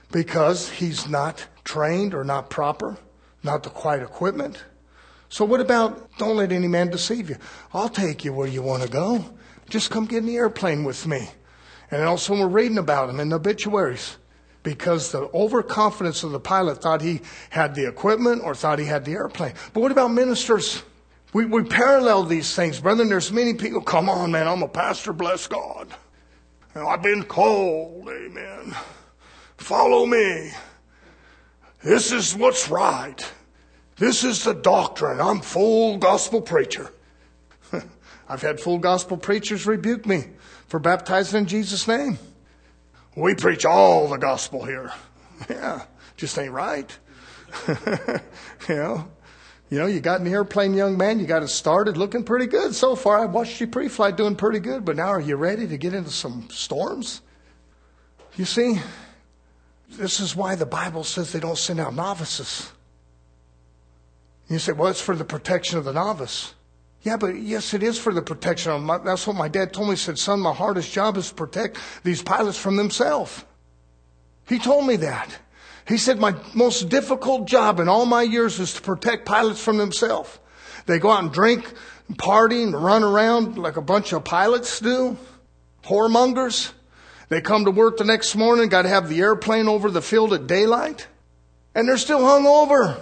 because he's not trained or not proper, not the quiet equipment. So what about, don't let any man deceive you. I'll take you where you want to go. Just come get in the airplane with me. And also we're reading about him in the obituaries. Because the overconfidence of the pilot thought he had the equipment or thought he had the airplane. But what about ministers? We, we parallel these things. Brethren, there's many people, come on, man, I'm a pastor, bless God. And I've been called, amen. Follow me. This is what's right. This is the doctrine. I'm full gospel preacher. I've had full gospel preachers rebuke me for baptizing in Jesus' name. We preach all the gospel here. Yeah, just ain't right. you know, you know, you got in the airplane, young man. You got it started looking pretty good so far. I watched you pre-flight doing pretty good, but now are you ready to get into some storms? You see, this is why the Bible says they don't send out novices. You say, well, it's for the protection of the novice. Yeah, but yes, it is for the protection of my, that's what my dad told me. He said, son, my hardest job is to protect these pilots from themselves. He told me that. He said, my most difficult job in all my years is to protect pilots from themselves. They go out and drink, and party, and run around like a bunch of pilots do. Whoremongers. They come to work the next morning, got to have the airplane over the field at daylight. And they're still hung over.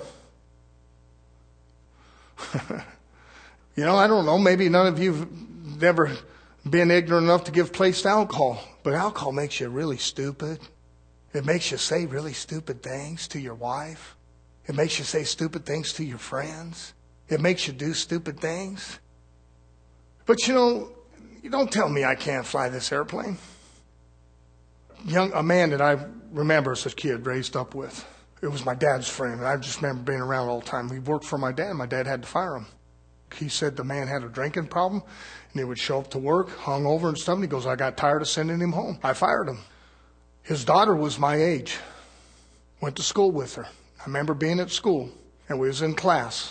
You know, I don't know, maybe none of you have never been ignorant enough to give place to alcohol. But alcohol makes you really stupid. It makes you say really stupid things to your wife. It makes you say stupid things to your friends. It makes you do stupid things. But you know, you don't tell me I can't fly this airplane. Young, a man that I remember as a kid raised up with. It was my dad's friend. And I just remember being around all the time. He worked for my dad. My dad had to fire him. He said the man had a drinking problem, and he would show up to work, hung over and stuff. And he goes, I got tired of sending him home. I fired him. His daughter was my age. Went to school with her. I remember being at school, and we was in class.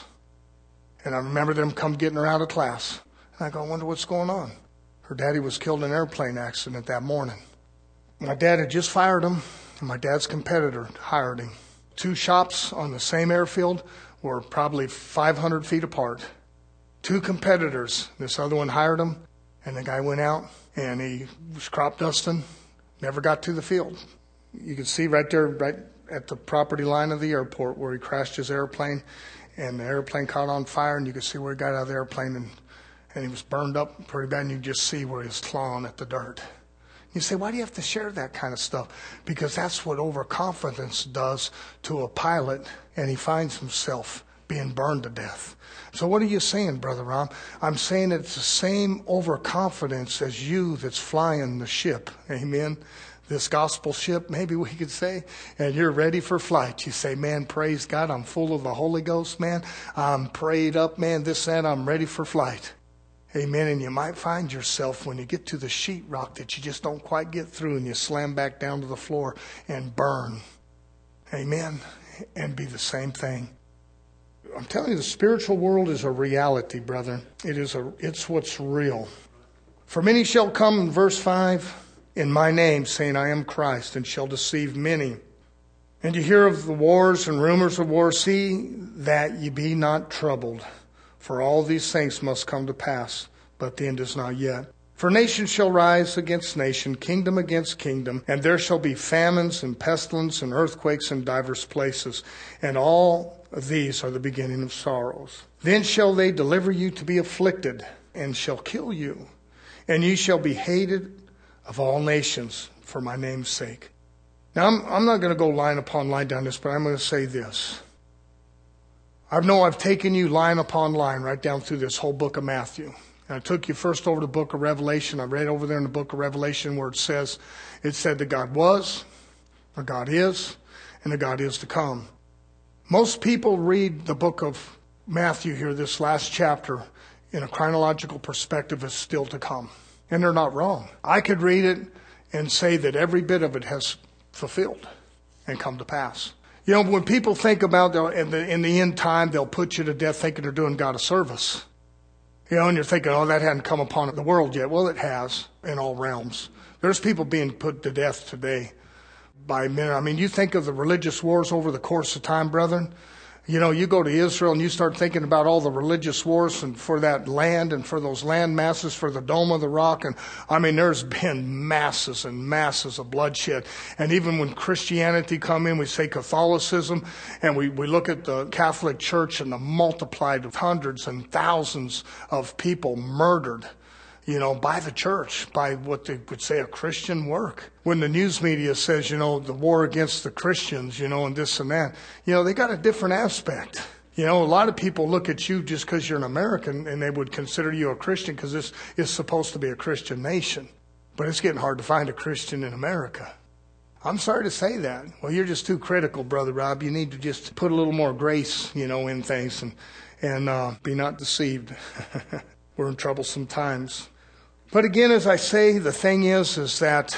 And I remember them come getting her out of class. And I go, I wonder what's going on. Her daddy was killed in an airplane accident that morning. My dad had just fired him, and my dad's competitor hired him. Two shops on the same airfield were probably five hundred feet apart. Two competitors. This other one hired him, and the guy went out, and he was crop dusting, never got to the field. You could see right there, right at the property line of the airport where he crashed his airplane, and the airplane caught on fire, and you could see where he got out of the airplane, and, and he was burned up pretty bad, and you could just see where he was clawing at the dirt. You say, why do you have to share that kind of stuff? Because that's what overconfidence does to a pilot, and he finds himself being burned to death. So what are you saying, Brother Ron? I'm saying it's the same overconfidence as you that's flying the ship. Amen. This gospel ship, maybe we could say, and you're ready for flight. You say, man, praise God, I'm full of the Holy Ghost, man. I'm prayed up, man, this, that, I'm ready for flight. Amen. And you might find yourself when you get to the sheetrock that you just don't quite get through, and you slam back down to the floor and burn. Amen. And be the same thing. I'm telling you, the spiritual world is a reality, brother. It is a, it's what's real. For many shall come, in verse five, in my name, saying, I am Christ, and shall deceive many. And you hear of the wars and rumors of war. See that ye be not troubled. For all these things must come to pass, but the end is not yet. For nation shall rise against nation, kingdom against kingdom, and there shall be famines and pestilence and earthquakes in divers places. And all of these are the beginning of sorrows. Then shall they deliver you to be afflicted, and shall kill you. And ye shall be hated of all nations for my name's sake. Now, I'm, I'm not going to go line upon line down this, but I'm going to say this. I know I've taken you line upon line right down through this whole book of Matthew. And I took you first over to the book of Revelation. I read over there in the book of Revelation where it says, it said that God was, or God is, and that God is to come. Most people read the book of Matthew here, this last chapter, in a chronological perspective as still to come. And they're not wrong. I could read it and say that every bit of it has fulfilled and come to pass. You know, when people think about in the, in the end time, they'll put you to death thinking they're doing God a service. You know, and you're thinking, oh, that hadn't come upon the world yet. Well, it has in all realms. There's people being put to death today by minute. I mean, you think of the religious wars over the course of time, brethren. You know, you go to Israel and you start thinking about all the religious wars and for that land and for those land masses, for the Dome of the Rock. And I mean, there's been masses and masses of bloodshed. And even when Christianity come in, we say Catholicism, and we, we look at the Catholic Church and the multiplied of hundreds and thousands of people murdered, you know, by the church, by what they would say a Christian work. When the news media says, you know, the war against the Christians, you know, and this and that, you know, they got a different aspect. You know, a lot of people look at you just because you're an American and they would consider you a Christian because this is supposed to be a Christian nation. But it's getting hard to find a Christian in America. I'm sorry to say that. Well, you're just too critical, Brother Rob. You need to just put a little more grace, you know, in things and, and uh, be not deceived. We're in troublesome times. But again, as I say, the thing is, is that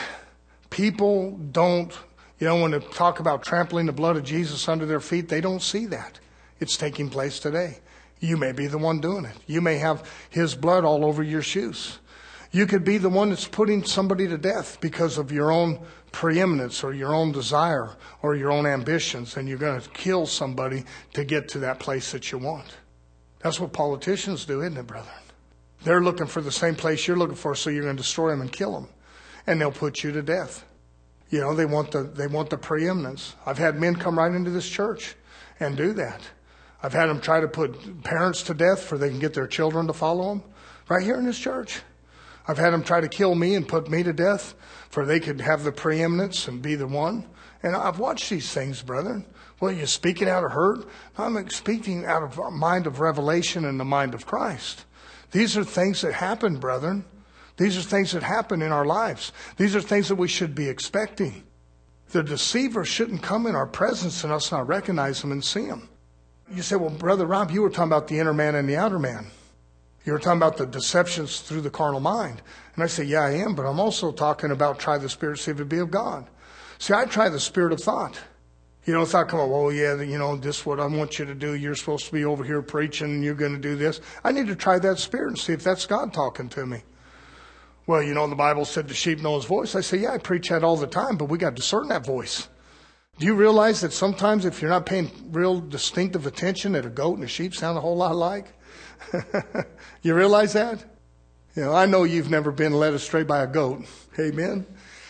people don't, you know, when they talk about trampling the blood of Jesus under their feet, they don't see that. It's taking place today. You may be the one doing it. You may have his blood all over your shoes. You could be the one that's putting somebody to death because of your own preeminence or your own desire or your own ambitions, and you're going to kill somebody to get to that place that you want. That's what politicians do, isn't it, brethren? They're looking for the same place you're looking for, so you're going to destroy them and kill them. And they'll put you to death. You know, they want the they want the preeminence. I've had men come right into this church and do that. I've had them try to put parents to death for they can get their children to follow them. Right here in this church. I've had them try to kill me and put me to death for they could have the preeminence and be the one. And I've watched these things, brethren. Well, you're speaking out of hurt? I'm speaking out of a mind of revelation and the mind of Christ. These are things that happen, brethren. These are things that happen in our lives. These are things that we should be expecting. The deceiver shouldn't come in our presence and us not recognize him and see him. You say, well, Brother Rob, you were talking about the inner man and the outer man. You were talking about the deceptions through the carnal mind. And I say, yeah, I am, but I'm also talking about try the spirit, see if it be of God. See, I try the spirit of thought. You know, thought, come on, well, yeah, you know, this is what I want you to do. You're supposed to be over here preaching and you're going to do this. I need to try that spirit and see if that's God talking to me. Well, you know, the Bible said the sheep know his voice. I say, yeah, I preach that all the time, but we got to discern that voice. Do you realize that sometimes if you're not paying real distinctive attention, that a goat and a sheep sound a whole lot alike? You realize that? You know, I know you've never been led astray by a goat. Amen.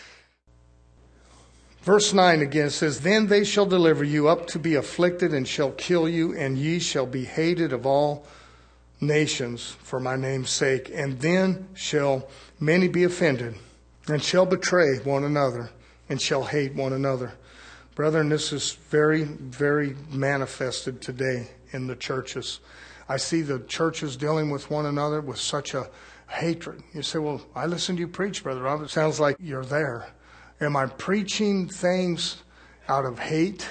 Verse nine again says, then they shall deliver you up to be afflicted and shall kill you, and ye shall be hated of all nations for my name's sake. And then shall many be offended and shall betray one another and shall hate one another. Brethren, this is very, very manifested today in the churches. I see the churches dealing with one another with such a hatred. You say, well, I listen to you preach, Brother Rob. It sounds like you're there. Am I preaching things out of hate,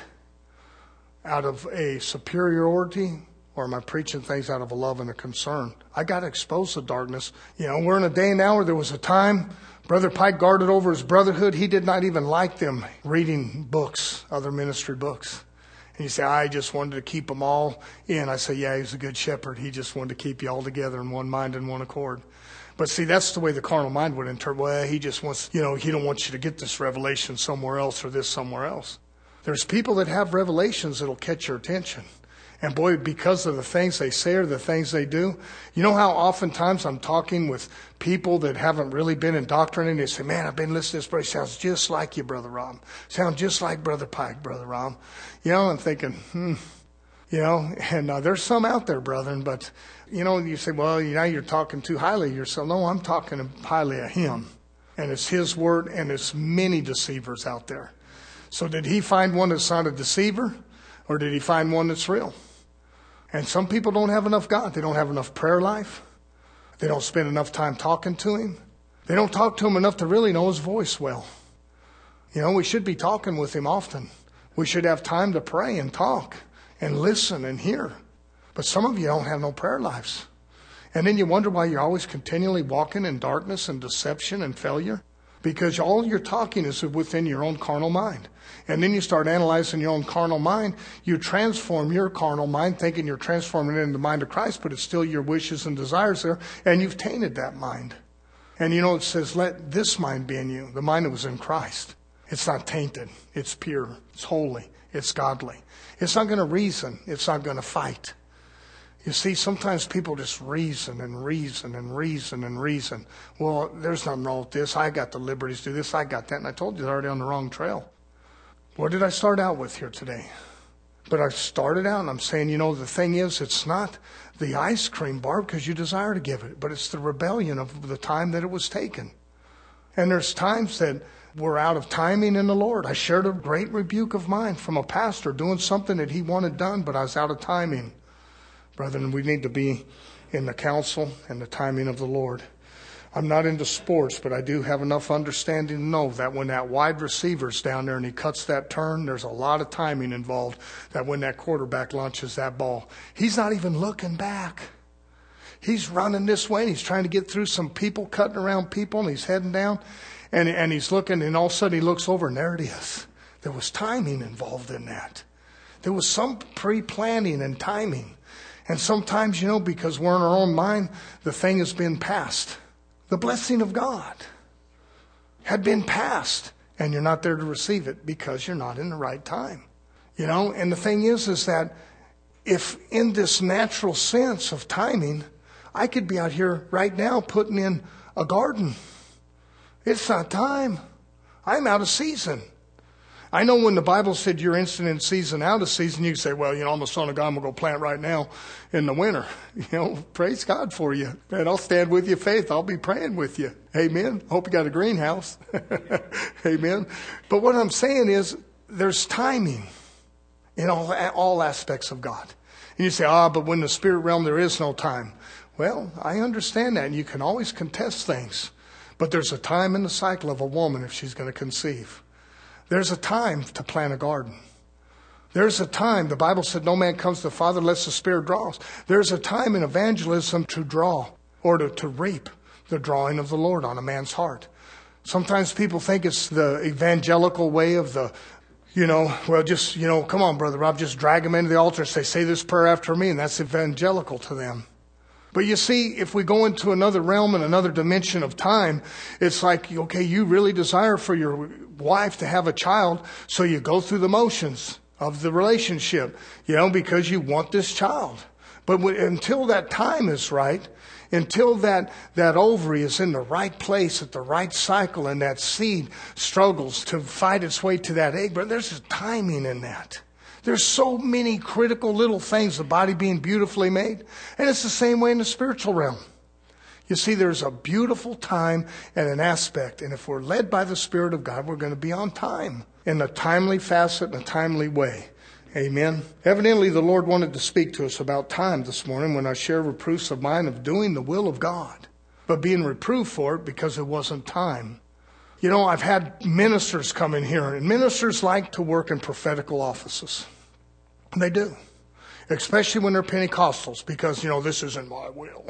out of a superiority, or am I preaching things out of a love and a concern? I got to expose the darkness. You know, we're in a day now where there was a time Brother Pike guarded over his brotherhood. He did not even like them reading books, other ministry books. And you say, I just wanted to keep them all in. I say, yeah, he was a good shepherd. He just wanted to keep you all together in one mind and one accord. But see, that's the way the carnal mind would interpret. Well, he just wants, you know, he don't want you to get this revelation somewhere else or this somewhere else. There's people that have revelations that'll catch your attention. And boy, because of the things they say or the things they do, you know how oftentimes I'm talking with people that haven't really been indoctrinated, and they say, man, I've been listening to this, brother. Sounds just like you, Brother Rob. Sounds just like Brother Pike, Brother Rob. You know, I'm thinking, hmm, you know, and uh, there's some out there, brethren, but, you know, you say, well, now you're talking too highly of yourself. No, I'm talking highly of him. And it's his word, and it's many deceivers out there. So did he find one that's not a deceiver, or did he find one that's real? And some people don't have enough God. They don't have enough prayer life. They don't spend enough time talking to him. They don't talk to him enough to really know his voice well. You know, we should be talking with him often. We should have time to pray and talk and listen and hear. But some of you don't have no prayer lives. And then you wonder why you're always continually walking in darkness and deception and failure. Because all you're talking is within your own carnal mind. And then you start analyzing your own carnal mind. You transform your carnal mind, thinking you're transforming it into the mind of Christ, but it's still your wishes and desires there, and you've tainted that mind. And you know, it says, let this mind be in you, the mind that was in Christ. It's not tainted. It's pure. It's holy. It's godly. It's not going to reason. It's not going to fight. You see, sometimes people just reason and reason and reason and reason. Well, there's nothing wrong with this. I got the liberties to do this. I got that. And I told you they're already on the wrong trail. What did I start out with here today? But I started out and I'm saying, you know, the thing is, it's not the ice cream bar because you desire to give it, but it's the rebellion of the time that it was taken. And there's times that we're out of timing in the Lord. I shared a great rebuke of mine from a pastor doing something that he wanted done, but I was out of timing. Brethren, we need to be in the counsel and the timing of the Lord. I'm not into sports, but I do have enough understanding to know that when that wide receiver's down there and he cuts that turn, there's a lot of timing involved, that when that quarterback launches that ball, he's not even looking back. He's running this way and he's trying to get through some people, cutting around people, and he's heading down and, and he's looking, and all of a sudden he looks over and there it is. There was timing involved in that. There was some pre-planning and timing. And sometimes, you know, because we're in our own mind, the thing has been passed. The blessing of God had been passed, and you're not there to receive it because you're not in the right time. You know, and the thing is, is that if in this natural sense of timing, I could be out here right now putting in a garden. It's not time. I'm out of season. I know when the Bible said you're instant in season, out of season, you say, well, you know, I'm a son of God, I'm going to go plant right now in the winter. You know, praise God for you. And I'll stand with you, faith. I'll be praying with you. Amen. Hope you got a greenhouse. Amen. But what I'm saying is there's timing in all, all aspects of God. And you say, ah, but when the spirit realm, there is no time. Well, I understand that. And you can always contest things. But there's a time in the cycle of a woman if she's going to conceive. There's a time to plant a garden. There's a time, the Bible said, no man comes to the Father unless the Spirit draws. There's a time in evangelism to draw or to, to reap the drawing of the Lord on a man's heart. Sometimes people think it's the evangelical way of the, you know, well, just, you know, come on, Brother Rob, just drag them into the altar and say, say this prayer after me, and that's evangelical to them. But you see, if we go into another realm and another dimension of time, it's like, okay, you really desire for your wife to have a child, so you go through the motions of the relationship, you know, because you want this child. But when, until that time is right, until that, that ovary is in the right place at the right cycle and that seed struggles to fight its way to that egg, but there's a timing in that. There's so many critical little things, the body being beautifully made. And it's the same way in the spiritual realm. You see, there's a beautiful time and an aspect. And if we're led by the Spirit of God, we're going to be on time in a timely facet, in a timely way. Amen. Evidently, the Lord wanted to speak to us about time this morning when I share reproofs of mine of doing the will of God, but being reproved for it because it wasn't time. You know, I've had ministers come in here, and ministers like to work in prophetical offices. They do. Especially when they're Pentecostals, because, you know, this isn't my will.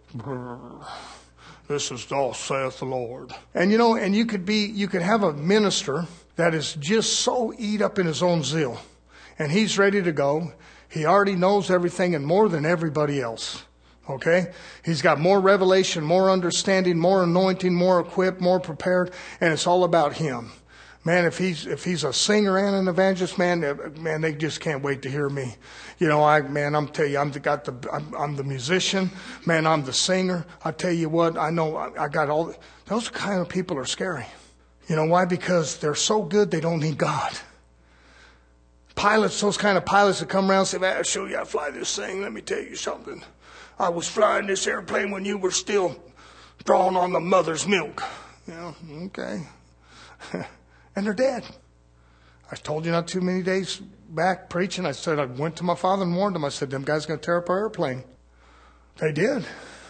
This is thus saith the Lord. And, you know, and you could be, you could have a minister that is just so eat up in his own zeal. And he's ready to go. He already knows everything and more than everybody else. Okay? He's got more revelation, more understanding, more anointing, more equipped, more prepared, and it's all about him. Man, if he's if he's a singer and an evangelist, man, man, they just can't wait to hear me. You know, I man, I'm tell you, I'm the got the I'm, I'm the musician, man, I'm the singer. I tell you what, I know I, I got all those kind of people are scary. You know why? Because they're so good they don't need God. Pilots, those kind of pilots that come around and say, "Man, I'll show you how to fly this thing. Let me tell you something. I was flying this airplane when you were still drawing on the mother's milk." You know, okay. And they're dead. I told you not too many days back preaching, I said, I went to my father and warned him. I said, them guys are going to tear up our airplane. They did.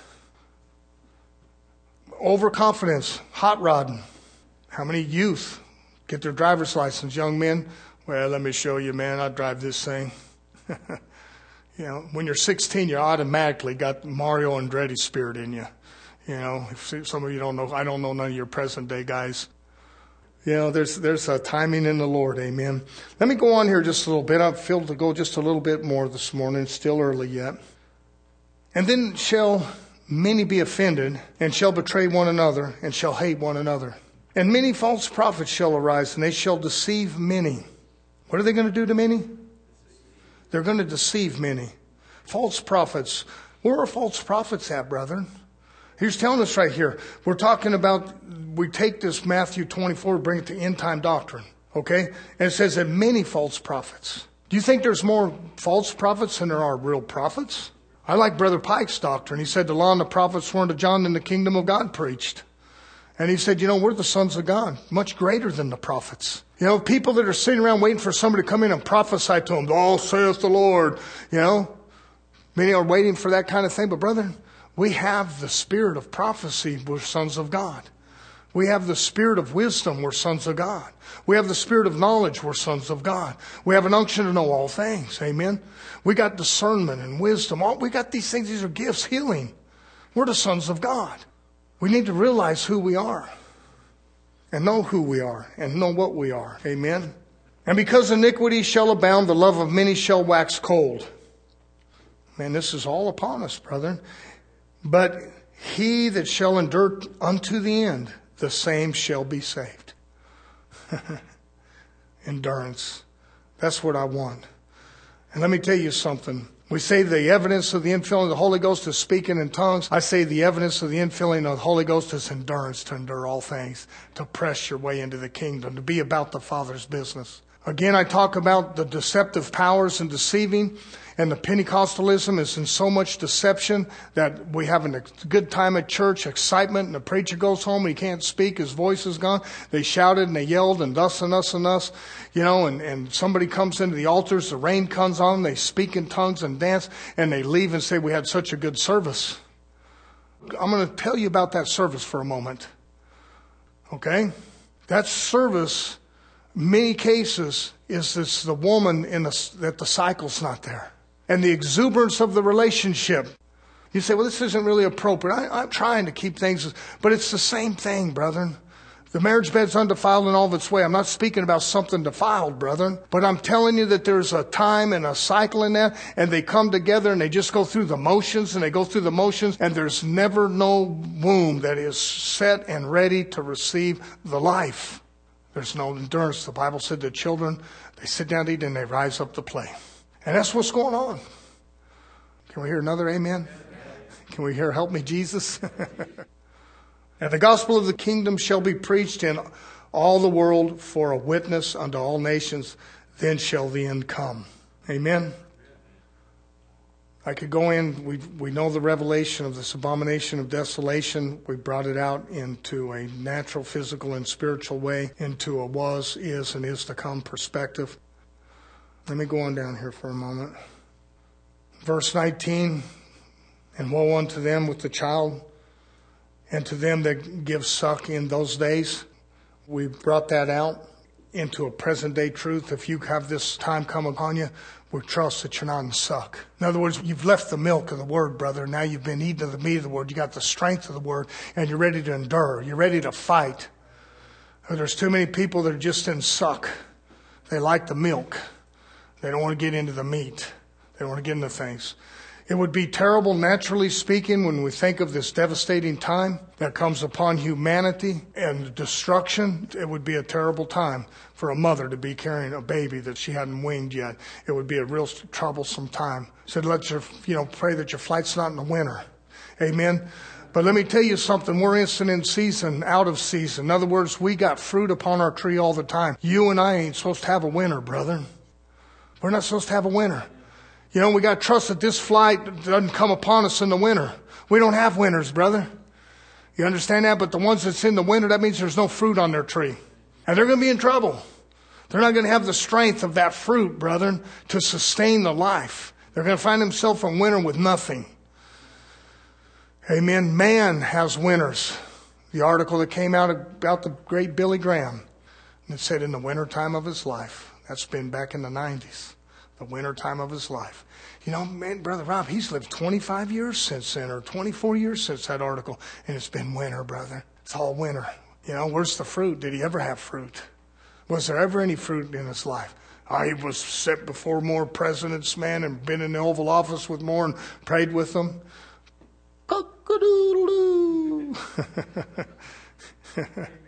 Overconfidence, hot rodding. How many youth get their driver's license, young men? Well, let me show you, man, I drive this thing. You know, when you're sixteen, you automatically got Mario Andretti spirit in you. You know, if some of you don't know, I don't know none of your present day guys. You know, there's there's a timing in the Lord, amen. Let me go on here just a little bit. I feel to go just a little bit more this morning. It's still early yet. And then shall many be offended, and shall betray one another, and shall hate one another. And many false prophets shall arise, and they shall deceive many. What are they going to do to many? They're going to deceive many. False prophets. Where are false prophets at, brethren? He's telling us right here. We're talking about, we take this Matthew twenty-four, bring it to end time doctrine. Okay? And it says that many false prophets. Do you think there's more false prophets than there are real prophets? I like Brother Pike's doctrine. He said the law and the prophets sworn to John and the kingdom of God preached. And he said, you know, we're the sons of God, much greater than the prophets. You know, people that are sitting around waiting for somebody to come in and prophesy to them, "Thus saith the Lord," you know. Many are waiting for that kind of thing. But brethren, we have the spirit of prophecy. We're sons of God. We have the spirit of wisdom. We're sons of God. We have the spirit of knowledge. We're sons of God. We have an unction to know all things. Amen. We got discernment and wisdom. All, we got these things. These are gifts, healing. We're the sons of God. We need to realize who we are and know who we are and know what we are. Amen. And because iniquity shall abound, the love of many shall wax cold. Man, this is all upon us, brethren. But he that shall endure unto the end, the same shall be saved. Endurance. That's what I want. And let me tell you something. We say the evidence of the infilling of the Holy Ghost is speaking in tongues. I say the evidence of the infilling of the Holy Ghost is endurance, to endure all things, to press your way into the kingdom, to be about the Father's business. Again, I talk about the deceptive powers and deceiving, and the Pentecostalism is in so much deception that we have a good time at church, excitement, and the preacher goes home and he can't speak, his voice is gone. They shouted and they yelled and thus and thus and thus, you know, and, and somebody comes into the altars, the rain comes on, they speak in tongues and dance, and they leave and say, "We had such a good service." I'm going to tell you about that service for a moment. Okay? That service, many cases, is this the woman in the, that the cycle's not there. And the exuberance of the relationship. You say, well, this isn't really appropriate. I, I'm trying to keep things, but it's the same thing, brethren. The marriage bed's undefiled in all of its way. I'm not speaking about something defiled, brethren, but I'm telling you that there's a time and a cycle in that, and they come together and they just go through the motions and they go through the motions, and there's never no womb that is set and ready to receive the life. There's no endurance. The Bible said that children, they sit down to eat and they rise up to play. And that's what's going on. Can we hear another amen? Can we hear, "Help me, Jesus"? "And the gospel of the kingdom shall be preached in all the world for a witness unto all nations. Then shall the end come." Amen. I could go in. We we know the revelation of this abomination of desolation. We brought it out into a natural, physical, and spiritual way, into a was, is, and is to come perspective. Let me go on down here for a moment. Verse nineteen, "And woe unto them with the child, and to them that give suck in those days." We brought that out into a present day truth. If you have this time come upon you, we trust that you're not in suck. In other words, you've left the milk of the word, brother. Now you've been eating of the meat of the word. You got the strength of the word, and you're ready to endure. You're ready to fight. There's too many people that are just in suck. They like the milk. They don't want to get into the meat. They don't want to get into things. It would be terrible, naturally speaking, when we think of this devastating time that comes upon humanity and destruction. It would be a terrible time for a mother to be carrying a baby that she hadn't weaned yet. It would be a real troublesome time. So let your, you know, pray that your flight's not in the winter. Amen. But let me tell you something. We're instant in season, out of season. In other words, we got fruit upon our tree all the time. You and I ain't supposed to have a winter, brother. We're not supposed to have a winter. You know, we got to trust that this flight doesn't come upon us in the winter. We don't have winters, brother. You understand that? But the ones that's in the winter, that means there's no fruit on their tree. And they're going to be in trouble. They're not going to have the strength of that fruit, brethren, to sustain the life. They're going to find themselves in winter with nothing. Amen. Man has winters. The article that came out about the great Billy Graham, and it said in the winter time of his life. That's been back in the nineties. The winter time of his life. You know, man, Brother Rob, he's lived twenty-five years since then, or twenty-four years since that article. And it's been winter, brother. It's all winter. You know, where's the fruit? Did he ever have fruit? Was there ever any fruit in his life? I was set before more presidents, man, and been in the Oval Office with more and prayed with them. Cock-a-doodle-doo.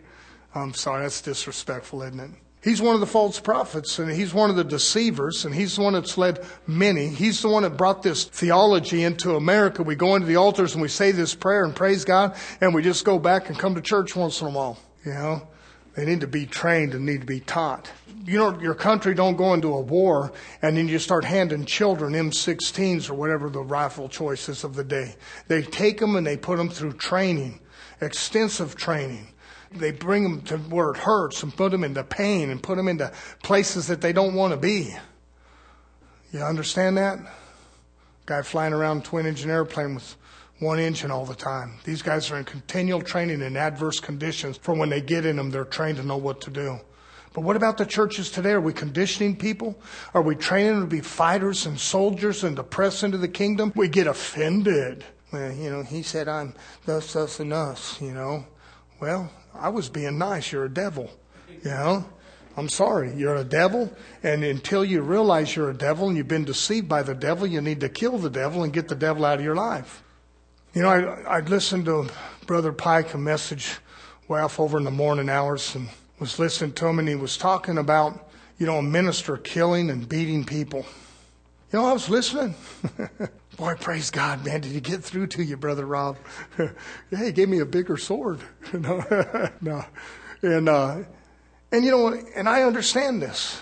I'm sorry, that's disrespectful, isn't it? He's one of the false prophets, and he's one of the deceivers, and he's the one that's led many. He's the one that brought this theology into America. We go into the altars and we say this prayer and praise God, and we just go back and come to church once in a while. You know, they need to be trained and need to be taught. You know, your country don't go into a war and then you start handing children M sixteens or whatever the rifle choices of the day. They take them and they put them through training, extensive training. They bring them to where it hurts and put them into pain and put them into places that they don't want to be. You understand that? Guy flying around a twin-engine airplane with one engine all the time. These guys are in continual training in adverse conditions. For when they get in them, they're trained to know what to do. But what about the churches today? Are we conditioning people? Are we training them to be fighters and soldiers and to press into the kingdom? We get offended. Well, you know, he said, I'm thus, thus, and thus, you know. Well, I was being nice. You're a devil. You know, I'm sorry. You're a devil. And until you realize you're a devil and you've been deceived by the devil, you need to kill the devil and get the devil out of your life. You know, I, I'd listened to Brother Pike, a message way off over in the morning hours, and was listening to him, and he was talking about, you know, a minister killing and beating people. You know, I was listening. Boy, praise God, man. Did he get through to you, Brother Rob? Yeah, he gave me a bigger sword. no, no. And, uh, and, you know, and I understand this.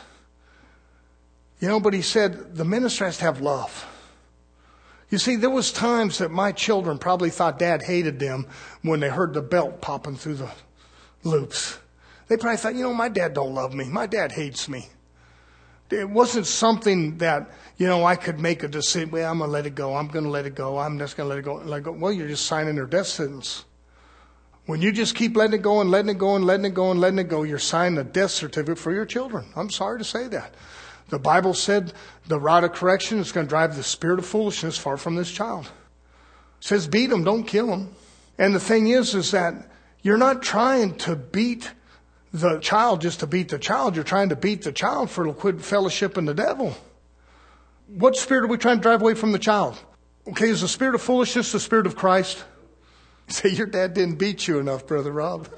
You know, but he said the minister has to have love. You see, there was times that my children probably thought Dad hated them when they heard the belt popping through the loops. They probably thought, you know, my dad don't love me. My dad hates me. It wasn't something that, you know, I could make a decision. Well, I'm going to let it go. I'm going to let it go. I'm just going to let it go. Let it go. Well, you're just signing their death sentence. When you just keep letting it go and letting it go and letting it go and letting it go, you're signing a death certificate for your children. I'm sorry to say that. The Bible said the rod of correction is going to drive the spirit of foolishness far from this child. It says beat them, don't kill them. And the thing is, is that you're not trying to beat the child just to beat the child. You're trying to beat the child for to quit fellowship in the devil. What spirit are we trying to drive away from the child? Okay, is the spirit of foolishness the spirit of Christ? You say, your dad didn't beat you enough, Brother Rob.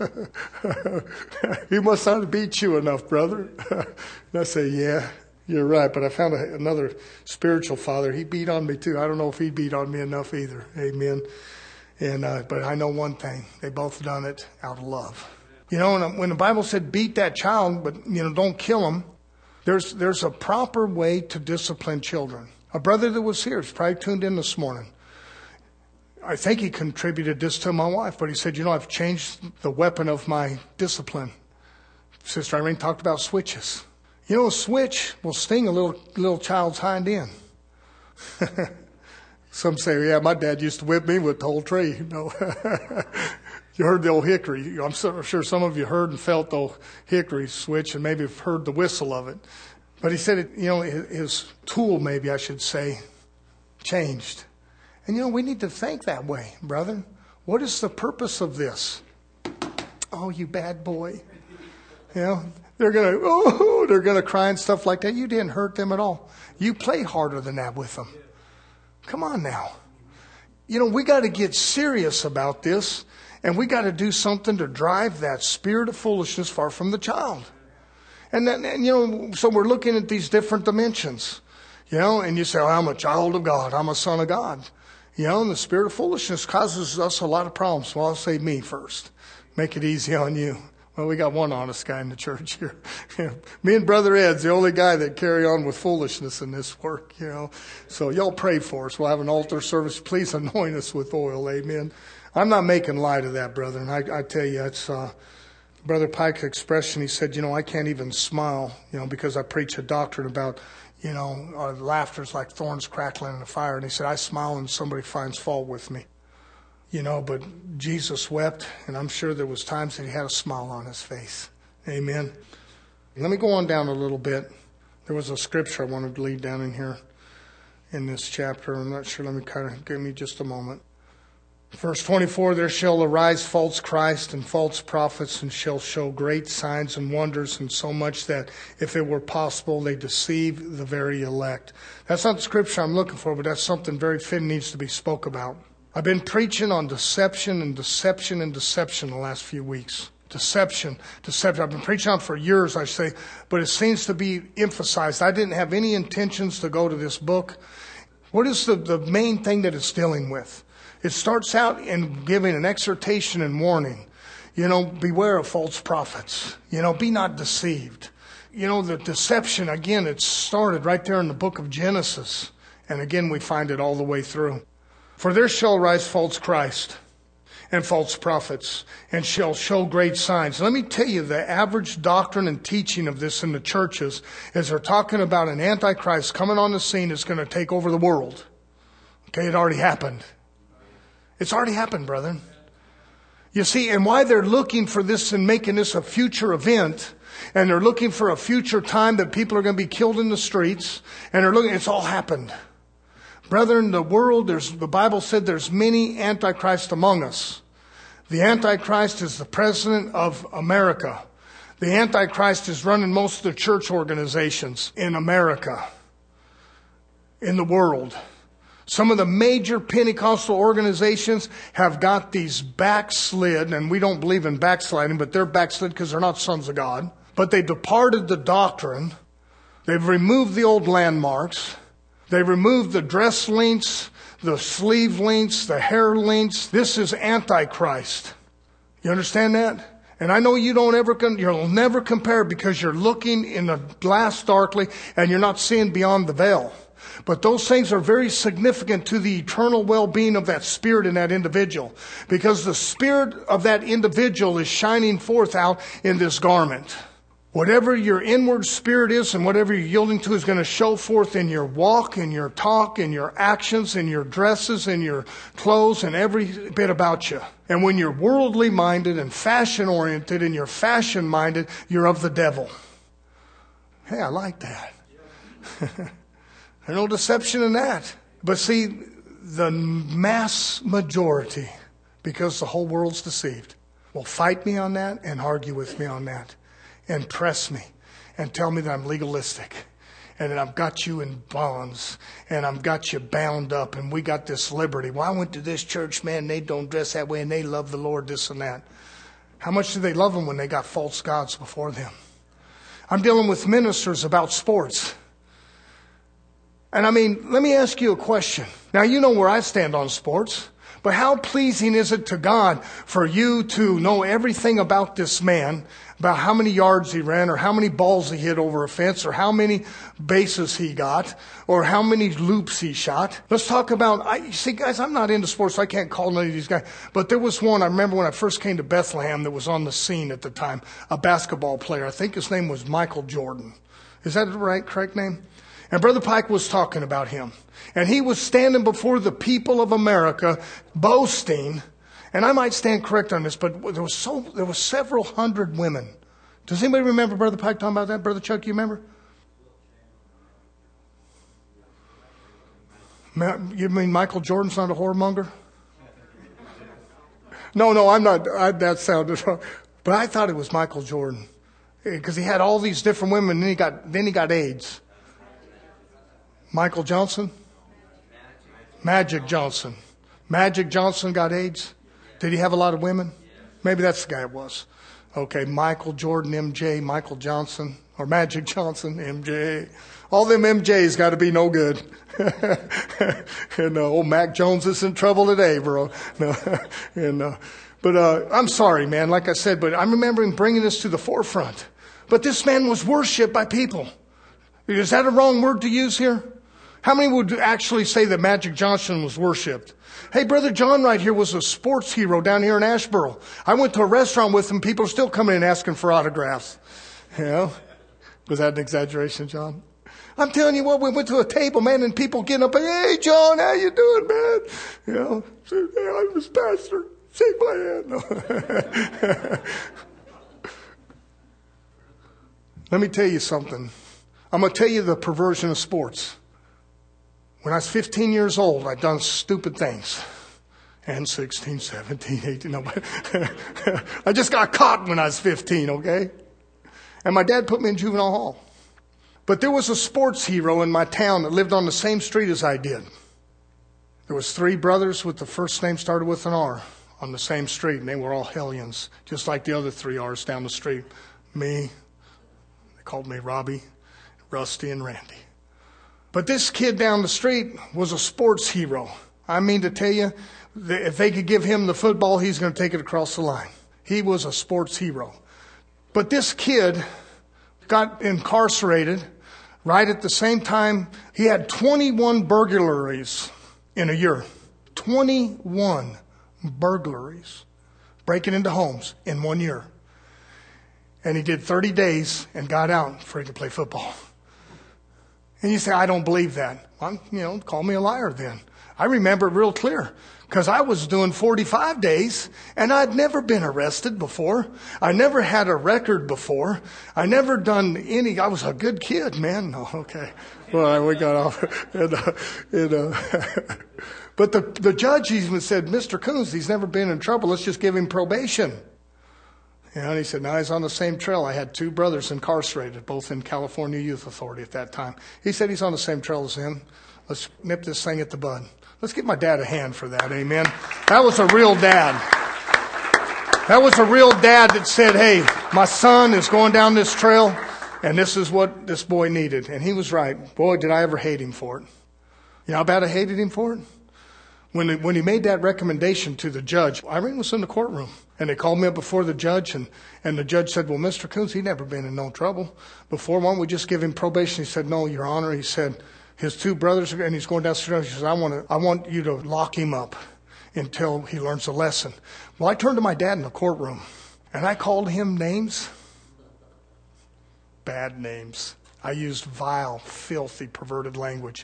He must not have beat you enough, brother. And I say, yeah, you're right. But I found a, another spiritual father. He beat on me too. I don't know if he beat on me enough either. Amen. And uh, but I know one thing. They both done it out of love. You know, when the Bible said beat that child, but, you know, don't kill him, there's there's a proper way to discipline children. A brother that was here is probably tuned in this morning. I think he contributed this to my wife, but he said, you know, I've changed the weapon of my discipline. Sister Irene talked about switches. You know, a switch will sting a little little child's hind end. Some say, yeah, my dad used to whip me with the whole tree. You know. You heard the old hickory. I'm so, sure some of you heard and felt the old hickory switch and maybe have heard the whistle of it. But he said, it, you know, his tool, maybe I should say, changed. And, you know, we need to think that way, brother. What is the purpose of this? Oh, you bad boy. You know, they're going to, oh, they're going to cry and stuff like that. You didn't hurt them at all. You play harder than that with them. Come on now. You know, we got to get serious about this. And we got to do something to drive that spirit of foolishness far from the child. And then, and, you know, so we're looking at these different dimensions, you know, and you say, oh, I'm a child of God. I'm a son of God. You know, and the spirit of foolishness causes us a lot of problems. Well, I'll say me first. Make it easy on you. Well, we got one honest guy in the church here. Me and Brother Ed's the only guy that carry on with foolishness in this work, you know. So y'all pray for us. We'll have an altar service. Please anoint us with oil. Amen. I'm not making light of that, brother. And I, I tell you, it's uh, Brother Pike's expression. He said, you know, I can't even smile, you know, because I preach a doctrine about, you know, uh, laughter's like thorns crackling in the fire. And he said, I smile when somebody finds fault with me. You know, but Jesus wept, and I'm sure there was times that he had a smile on his face. Amen. Let me go on down a little bit. There was a scripture I wanted to lead down in here in this chapter. I'm not sure. Let me kind of give me just a moment. Verse twenty-four, there shall arise false Christ and false prophets, and shall show great signs and wonders, and so much that if it were possible, they deceive the very elect. That's not the scripture I'm looking for, but that's something very fitting needs to be spoke about. I've been preaching on deception and deception and deception the last few weeks. Deception, deception. I've been preaching on it for years, I say, but it seems to be emphasized. I didn't have any intentions to go to this book. What is the, the main thing that it's dealing with? It starts out in giving an exhortation and warning. You know, beware of false prophets. You know, be not deceived. You know, the deception, again, it started right there in the book of Genesis. And again, we find it all the way through. For there shall arise false Christ and false prophets, and shall show great signs. Let me tell you, the average doctrine and teaching of this in the churches is they're talking about an antichrist coming on the scene that's going to take over the world. Okay, it already happened. It's already happened, brethren. You see, and why they're looking for this and making this a future event, and they're looking for a future time that people are going to be killed in the streets, and they're looking, it's all happened. Brethren, the world, there's, the Bible said there's many antichrists among us. The Antichrist is the president of America. The Antichrist is running most of the church organizations in America, in the world. Some of the major Pentecostal organizations have got these backslid, and we don't believe in backsliding, but they're backslid because they're not sons of God. But they departed the doctrine. They've removed the old landmarks. They removed the dress lengths, the sleeve lengths, the hair lengths. This is Antichrist. You understand that? And I know you don't ever, you'll never compare because you're looking in the glass darkly and you're not seeing beyond the veil. But those things are very significant to the eternal well-being of that spirit in that individual. Because the spirit of that individual is shining forth out in this garment. Whatever your inward spirit is and whatever you're yielding to is going to show forth in your walk, in your talk, in your actions, in your dresses, in your clothes, and every bit about you. And when you're worldly minded and fashion oriented and you're fashion minded, you're of the devil. Hey, I like that. There's no deception in that. But see, the mass majority, because the whole world's deceived, will fight me on that and argue with me on that. And press me and tell me that I'm legalistic and that I've got you in bonds and I've got you bound up and we got this liberty. Well, I went to this church, man, they don't dress that way and they love the Lord, this and that. How much do they love Him when they got false gods before them? I'm dealing with ministers about sports. And I mean, let me ask you a question. Now, you know where I stand on sports. But how pleasing is it to God for you to know everything about this man, about how many yards he ran, or how many balls he hit over a fence, or how many bases he got, or how many loops he shot? Let's talk about, I, you see, guys, I'm not into sports, so I can't call none of these guys. But there was one, I remember when I first came to Bethlehem, that was on the scene at the time, a basketball player. I think his name was Michael Jordan. Is that the right, correct name? And Brother Pike was talking about him. And he was standing before the people of America boasting, and I might stand correct on this, but there was so there was several hundred women. Does anybody remember Brother Pike talking about that? Brother Chuck, you remember? You mean Michael Jordan's not a whoremonger? No, no, I'm not. I, that sounded wrong. But I thought it was Michael Jordan. Because he had all these different women, and then he got then he got AIDS. Michael Johnson? Magic Johnson. Magic Johnson got AIDS? Did he have a lot of women? Maybe that's the guy it was. Okay, Michael Jordan, M J, Michael Johnson, or Magic Johnson, M J. All them M Js got to be no good. And uh, old Mac Jones is in trouble today, bro. No, and, uh, but uh, I'm sorry, man, like I said, but I'm remembering bringing this to the forefront. But this man was worshipped by people. Is that a wrong word to use here? How many would actually say that Magic Johnson was worshipped? Hey, Brother John right here was a sports hero down here in Asheboro. I went to a restaurant with him. People are still coming in asking for autographs. You know? Was that an exaggeration, John? I'm telling you what, we went to a table, man, and people getting up, hey, John, how you doing, man? You know, hey, I'm his pastor. Shake my hand. No. Let me tell you something. I'm going to tell you the perversion of sports. When I was fifteen years old, I'd done stupid things. And sixteen, seventeen, eighteen. No, but I just got caught when I was fifteen, okay? And my dad put me in juvenile hall. But there was a sports hero in my town that lived on the same street as I did. There was three brothers with the first name started with an R. on the same street, and they were all hellions, just like the other three R's down the street. Me, they called me Robbie, Rusty, and Randy. But this kid down the street was a sports hero. I mean to tell you, if they could give him the football, he's going to take it across the line. He was a sports hero. But this kid got incarcerated right at the same time. He had twenty-one burglaries in a year. twenty-one burglaries, breaking into homes in one year. And he did thirty days and got out for he could play football. And you say, I don't believe that. Well, you know, call me a liar then. I remember it real clear because I was doing forty-five days and I'd never been arrested before. I never had a record before. I never done any. I was a good kid, man. No, okay. Well, we got off. And, uh, and, uh, but the, the judge even said, Mister Coons, he's never been in trouble. Let's just give him probation. You know, and he said, no, he's on the same trail. I had two brothers incarcerated, both in California Youth Authority at that time. He said he's on the same trail as him. Let's nip this thing at the bud. Let's give my dad a hand for that, amen. That was a real dad. That was a real dad that said, hey, my son is going down this trail, and this is what this boy needed. And he was right. Boy, did I ever hate him for it. You know how bad I hated him for it? When, it, when he made that recommendation to the judge, Irene was in the courtroom. And they called me up before the judge, and, and the judge said, well, Mister Coons, he'd never been in no trouble before. Why don't we just give him probation? He said, no, Your Honor. He said, his two brothers, and he's going down the street. He says, I want to, I want you to lock him up until he learns a lesson. Well, I turned to my dad in the courtroom, and I called him names. Bad names. I used vile, filthy, perverted language.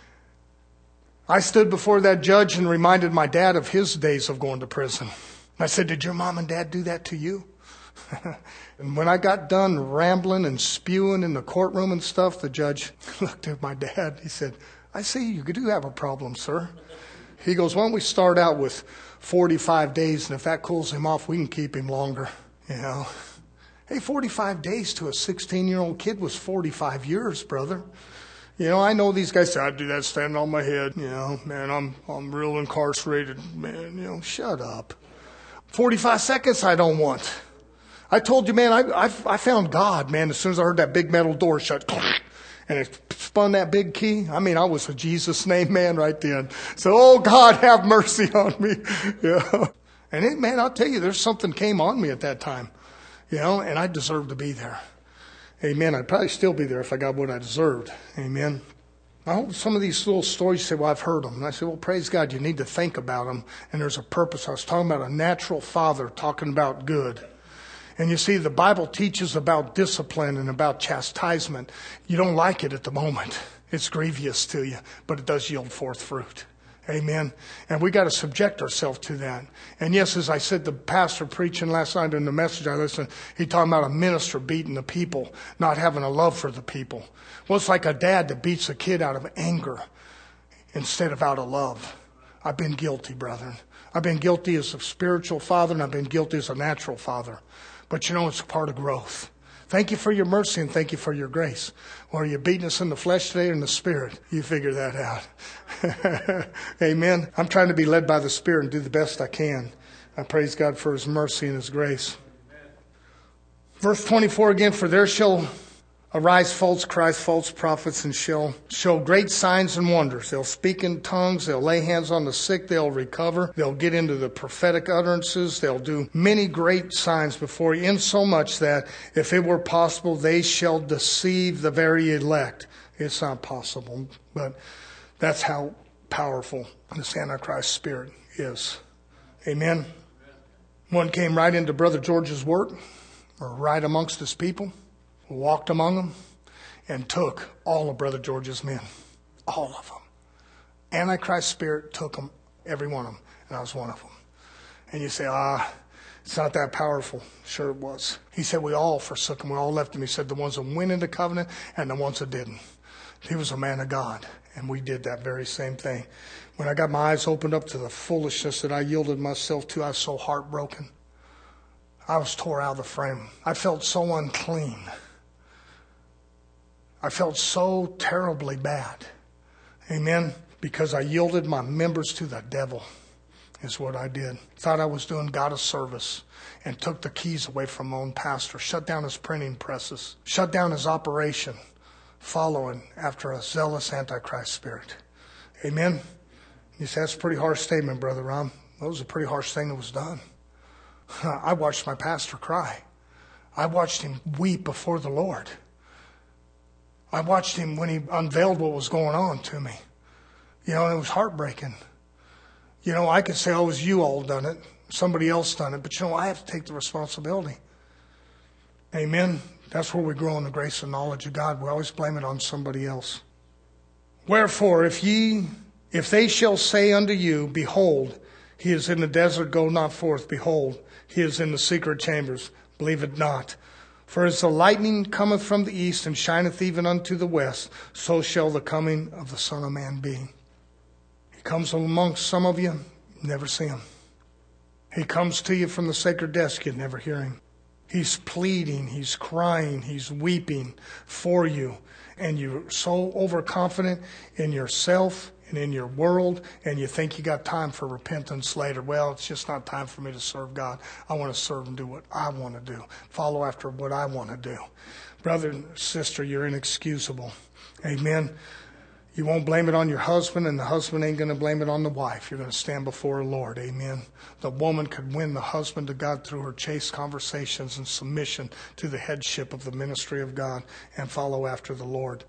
I stood before that judge and reminded my dad of his days of going to prison. I said, did your mom and dad do that to you? And when I got done rambling and spewing in the courtroom and stuff, the judge looked at my dad. He said, I see you do have a problem, sir. He goes, why don't we start out with forty-five days, and if that cools him off, we can keep him longer. You know, hey, forty-five days to a sixteen-year-old kid was forty-five years, brother. You know, I know these guys say, I do that standing on my head. You know, man, I'm I'm real incarcerated. Man, you know, shut up. forty-five seconds I don't want. I told you, man, I, I I found God, man, as soon as I heard that big metal door shut. And it spun that big key. I mean, I was a Jesus name man right then. So, oh, God, have mercy on me. Yeah. And, it, man, I'll tell you, there's something came on me at that time. You know, and I deserved to be there. Amen. I'd probably still be there if I got what I deserved. Amen. I hope some of these little stories, you say, well, I've heard them. And I say, well, praise God, you need to think about them. And there's a purpose. I was talking about a natural father talking about good. And you see, the Bible teaches about discipline and about chastisement. You don't like it at the moment. It's grievous to you, but it does yield forth fruit. Amen. And we got to subject ourselves to that. And yes, as I said, the pastor preaching last night in the message I listened, he talking about a minister beating the people, not having a love for the people. Well, it's like a dad that beats a kid out of anger instead of out of love. I've been guilty, brethren. I've been guilty as a spiritual father, and I've been guilty as a natural father. But you know, it's part of growth. Thank you for your mercy and thank you for your grace. Or are you beating us in the flesh today or in the spirit? You figure that out. Amen. I'm trying to be led by the Spirit and do the best I can. I praise God for His mercy and His grace. Verse twenty-four again, for there shall arise false Christ, false prophets, and shall show great signs and wonders. They'll speak in tongues. They'll lay hands on the sick. They'll recover. They'll get into the prophetic utterances. They'll do many great signs before you, insomuch that if it were possible, they shall deceive the very elect. It's not possible, but that's how powerful this Antichrist spirit is. Amen. One came right into Brother George's work, or right amongst his people. Walked among them and took all of Brother George's men. All of them. Antichrist spirit took them, every one of them. And I was one of them. And you say, ah, it's not that powerful. Sure it was. He said we all forsook him. We all left him. He said the ones that went into covenant and the ones that didn't. He was a man of God. And we did that very same thing. When I got my eyes opened up to the foolishness that I yielded myself to, I was so heartbroken. I was tore out of the frame. I felt so unclean. I felt so terribly bad. Amen. Because I yielded my members to the devil. is what I did. Thought I was doing God a service and took the keys away from my own pastor, shut down his printing presses, shut down his operation, following after a zealous Antichrist spirit. Amen? You say, that's a pretty harsh statement, Brother Ron. That was a pretty harsh thing that was done. I watched my pastor cry. I watched him weep before the Lord. I watched him when he unveiled what was going on to me. You know, and it was heartbreaking. You know, I could say, oh, it was you all done it. Somebody else done it. But you know, I have to take the responsibility. Amen. That's where we grow in the grace and knowledge of God. We always blame it on somebody else. Wherefore, if ye, if they shall say unto you, behold, he is in the desert, go not forth. Behold, he is in the secret chambers. Believe it not. For as the lightning cometh from the east and shineth even unto the west, so shall the coming of the Son of Man be. He comes amongst some of you, never see him. He comes to you from the sacred desk, you never hear him. He's pleading, he's crying, he's weeping for you. And you're so overconfident in yourself and in your world, and you think you got time for repentance later. Well, it's just not time for me to serve God. I want to serve and do what I want to do. Follow after what I want to do. Brother and sister, you're inexcusable. Amen. You won't blame it on your husband, and the husband ain't going to blame it on the wife. You're going to stand before the Lord. Amen. The woman could win the husband to God through her chaste conversations and submission to the headship of the ministry of God and follow after the Lord.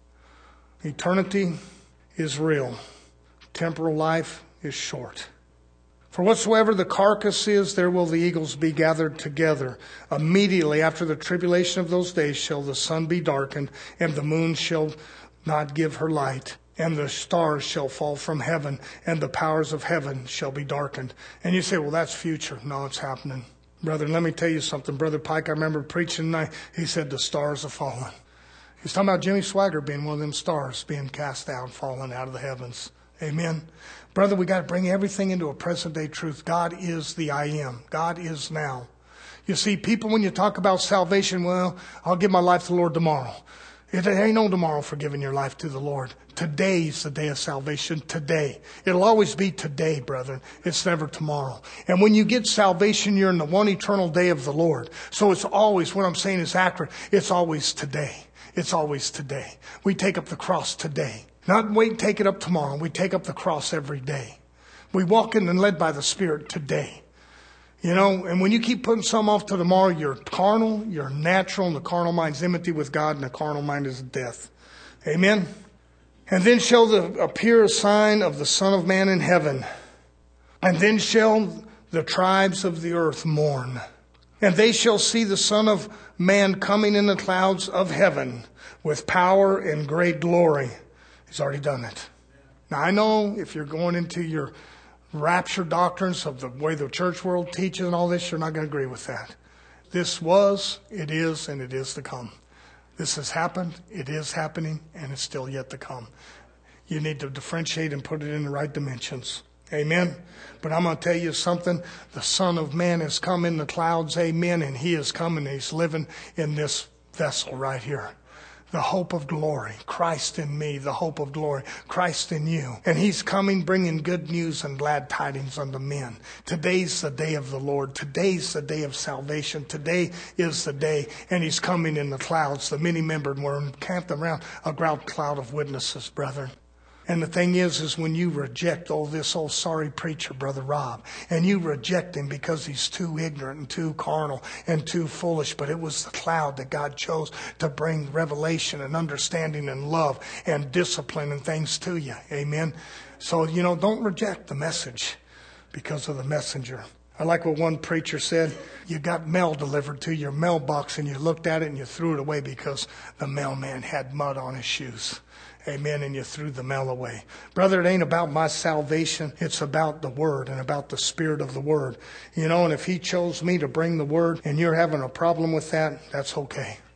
Eternity is real. Temporal life is short. For whatsoever the carcass is, there will the eagles be gathered together. Immediately after the tribulation of those days shall the sun be darkened, and the moon shall not give her light, and the stars shall fall from heaven, and the powers of heaven shall be darkened. And you say, well, that's future. No, it's happening. Brother, let me tell you something. Brother Pike, I remember preaching tonight. He said the stars have fallen. He's talking about Jimmy Swaggart being one of them stars being cast down, falling out of the heavens. Amen. Brother, we got to bring everything into a present day truth. God is the I am. God is now. You see, people, when you talk about salvation, well, I'll give my life to the Lord tomorrow. It ain't no tomorrow for giving your life to the Lord. Today's the day of salvation. Today. It'll always be today, brethren. It's never tomorrow. And when you get salvation, you're in the one eternal day of the Lord. So it's always, what I'm saying is accurate. It's always today. It's always today. We take up the cross today. Not wait and take it up tomorrow. We take up the cross every day. We walk in and led by the Spirit today. You know, and when you keep putting some off to tomorrow, you're carnal, you're natural, and the carnal mind's enmity with God, and the carnal mind is death. Amen? And then shall the, appear a sign of the Son of Man in heaven. And then shall the tribes of the earth mourn. And they shall see the Son of Man coming in the clouds of heaven with power and great glory. He's already done it. Now, I know if you're going into your rapture doctrines of the way the church world teaches and all this, you're not going to agree with that. This was, it is, and it is to come. This has happened, it is happening, and it's still yet to come. You need to differentiate and put it in the right dimensions. Amen. But I'm going to tell you something. The Son of Man has come in the clouds. Amen. And he is coming. He's living in this vessel right here. The hope of glory. Christ in me, the hope of glory. Christ in you. And he's coming bringing good news and glad tidings unto men. Today's the day of the Lord. Today's the day of salvation. Today is the day. And he's coming in the clouds. The many-membered were encamped around a great cloud of witnesses, brethren. And the thing is, is when you reject all this old sorry preacher, Brother Rob, and you reject him because he's too ignorant and too carnal and too foolish, but it was the cloud that God chose to bring revelation and understanding and love and discipline and things to you. Amen. So, you know, don't reject the message because of the messenger. I like what one preacher said. You got mail delivered to your mailbox and you looked at it and you threw it away because the mailman had mud on his shoes. Amen. And you threw the mail away. Brother, it ain't about my salvation. It's about the Word and about the Spirit of the Word. You know, and if he chose me to bring the Word and you're having a problem with that, that's okay.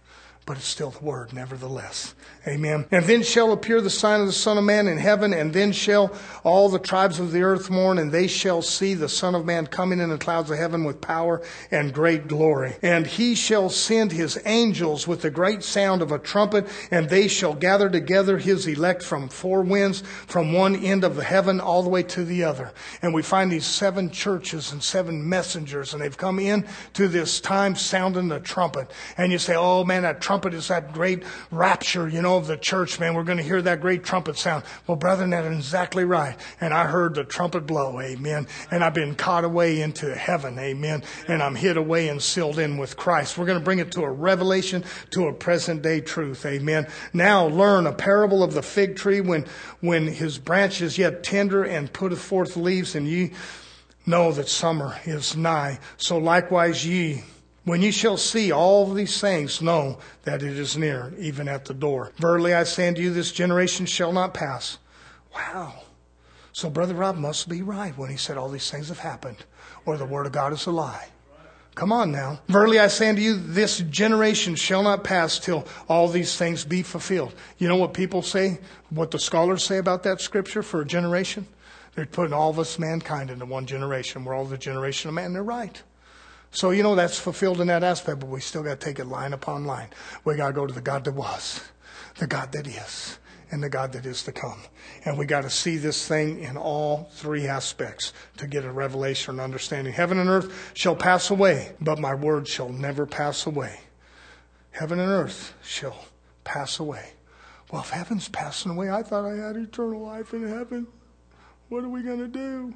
but it's still the word nevertheless. Amen. And then shall appear the sign of the Son of Man in heaven, and then shall all the tribes of the earth mourn, and they shall see the Son of Man coming in the clouds of heaven with power and great glory. And he shall send his angels with the great sound of a trumpet, and they shall gather together his elect from four winds, from one end of the heaven all the way to the other. And we find these seven churches and seven messengers, and they've come in to this time sounding the trumpet. And you say, oh man, that trumpet is that great rapture, you know, of the church, man. We're going to hear that great trumpet sound. Well, brethren, that is exactly right. And I heard the trumpet blow, amen. And I've been caught away into heaven, amen. And I'm hid away and sealed in with Christ. We're going to bring it to a revelation, to a present day truth, amen. Now learn a parable of the fig tree when, when his branch is yet tender and putteth forth leaves, and ye know that summer is nigh. So likewise ye, when ye shall see all these things, know that it is near, even at the door. Verily I say unto you, this generation shall not pass. Wow. So Brother Rob must be right when he said all these things have happened, or the word of God is a lie. Come on now. Verily I say unto you, this generation shall not pass till all these things be fulfilled. You know what people say, what the scholars say about that scripture for a generation? They're putting all of us mankind into one generation. We're all the generation of man. They're right. So, you know, that's fulfilled in that aspect, but we still got to take it line upon line. We got to go to the God that was, the God that is, and the God that is to come. And we got to see this thing in all three aspects to get a revelation and understanding. Heaven and earth shall pass away, but my word shall never pass away. Heaven and earth shall pass away. Well, if heaven's passing away, I thought I had eternal life in heaven. What are we going to do?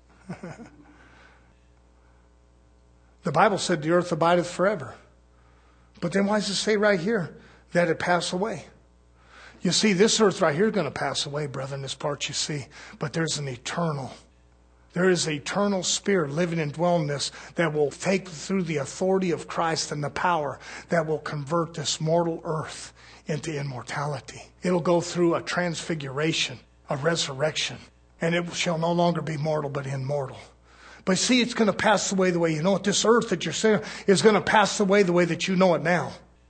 The Bible said the earth abideth forever. But then why does it say right here that it pass away? You see, this earth right here is going to pass away, brother, in this part you see. But there's an eternal. There is an eternal spirit living and dwelling in this that will take through the authority of Christ and the power that will convert this mortal earth into immortality. It'll go through a transfiguration, a resurrection. And it shall no longer be mortal but immortal. But see, it's going to pass away the way you know it. This earth that you're seeing is going to pass away the way that you know it now.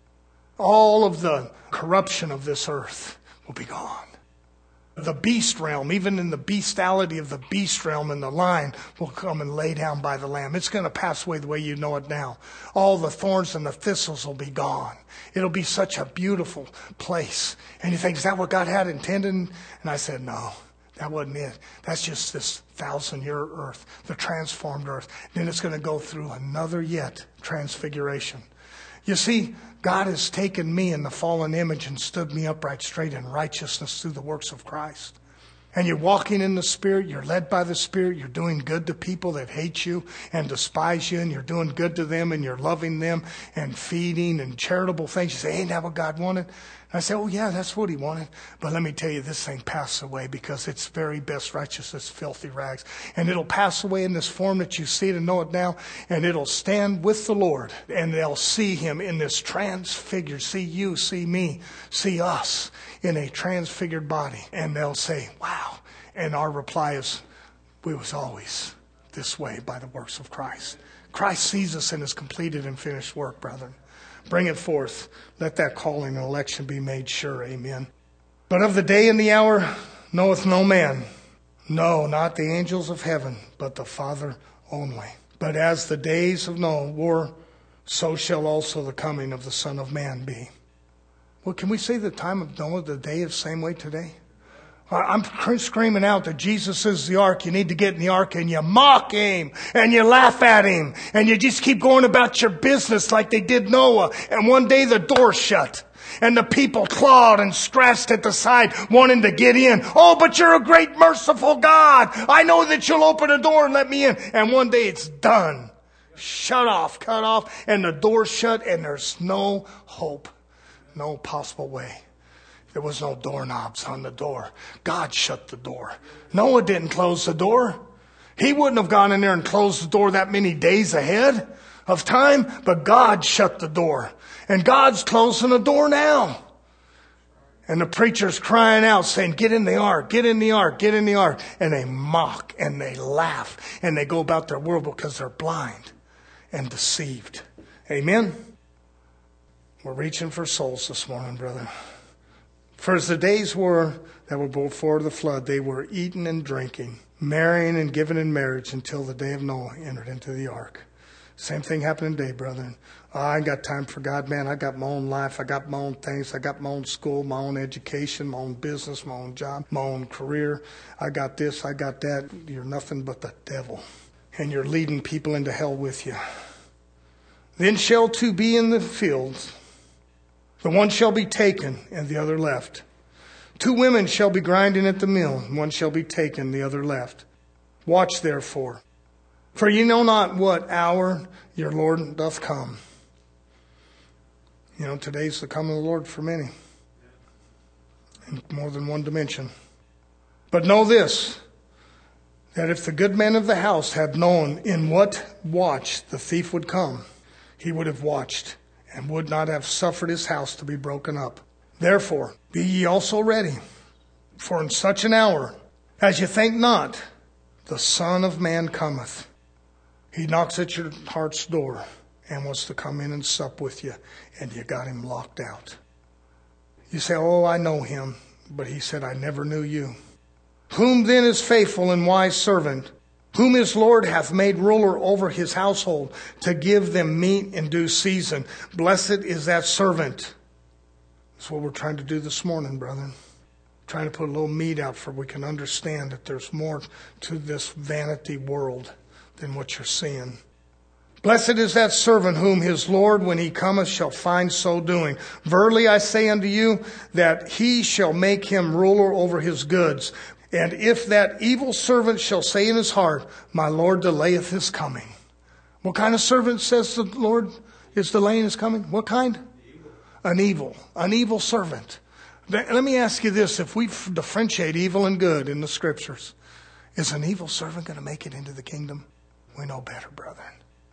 All of the corruption of this earth will be gone. The beast realm, even in the bestiality of the beast realm and the lion, will come and lay down by the lamb. It's going to pass away the way you know it now. All the thorns and the thistles will be gone. It'll be such a beautiful place. And you think, is that what God had intended? And I said, no. That wasn't it. That's just this thousand-year earth, the transformed earth. Then it's going to go through another yet transfiguration. You see, God has taken me in the fallen image and stood me upright straight in righteousness through the works of Christ. And you're walking in the Spirit, you're led by the Spirit, you're doing good to people that hate you and despise you, and you're doing good to them, and you're loving them and feeding and charitable things. You say, ain't that what God wanted? And I say, oh yeah, that's what he wanted. But let me tell you, this thing passes away because its very best righteousness, filthy rags. And it'll pass away in this form that you see it and know it now, and it'll stand with the Lord, and they'll see him in this transfigured, see you, see me, see us in a transfigured body. And they'll say, wow. And our reply is, we was always this way by the works of Christ. Christ sees us in his completed and finished work, brethren. Bring it forth. Let that calling and election be made sure. Amen. But of the day and the hour knoweth no man. No, not the angels of heaven, but the Father only. But as the days of Noah were, so shall also the coming of the Son of Man be. Well, can we say the time of Noah, the day, is the same way today? I'm screaming out that Jesus is the ark. You need to get in the ark, and you mock him and you laugh at him and you just keep going about your business like they did Noah. And one day the door shut and the people clawed and scratched at the side wanting to get in. Oh, but you're a great merciful God. I know that you'll open the door and let me in. And one day it's done. Shut off, cut off, and the door shut, and there's no hope, no possible way. There was no doorknobs on the door. God shut the door. Noah didn't close the door. He wouldn't have gone in there and closed the door that many days ahead of time, but God shut the door. And God's closing the door now. And the preacher's crying out saying, get in the ark, get in the ark, get in the ark. And they mock and they laugh and they go about their world because they're blind and deceived. Amen? We're reaching for souls this morning, brother. For as the days were that were before the flood, they were eating and drinking, marrying and giving in marriage until the day of Noah entered into the ark. Same thing happened today, brother. Oh, I ain't got time for God, man. I got my own life. I got my own things. I got my own school, my own education, my own business, my own job, my own career. I got this, I got that. You're nothing but the devil. And you're leading people into hell with you. Then shall two be in the fields. The one shall be taken and the other left. Two women shall be grinding at the mill, and one shall be taken, the other left. Watch therefore, for ye know not what hour your Lord doth come. You know, today's the coming of the Lord for many. In more than one dimension. But know this, that if the good man of the house had known in what watch the thief would come, he would have watched and would not have suffered his house to be broken up. Therefore, be ye also ready, for in such an hour as ye think not, the Son of Man cometh. He knocks at your heart's door and wants to come in and sup with you, and you got him locked out. You say, oh, I know him, but he said, I never knew you. Whom then is faithful and wise servant, whom his Lord hath made ruler over his household, to give them meat in due season. Blessed is that servant. That's what we're trying to do this morning, brethren. Trying to put a little meat out for we can understand that there's more to this vanity world than what you're seeing. Blessed is that servant whom his Lord, when he cometh, shall find so doing. Verily I say unto you, that he shall make him ruler over his goods. And if that evil servant shall say in his heart, my Lord delayeth his coming. What kind of servant says the Lord is delaying his coming? What kind? Evil. An evil. An evil servant. Let me ask you this. If we differentiate evil and good in the scriptures, is an evil servant going to make it into the kingdom? We know better, brethren.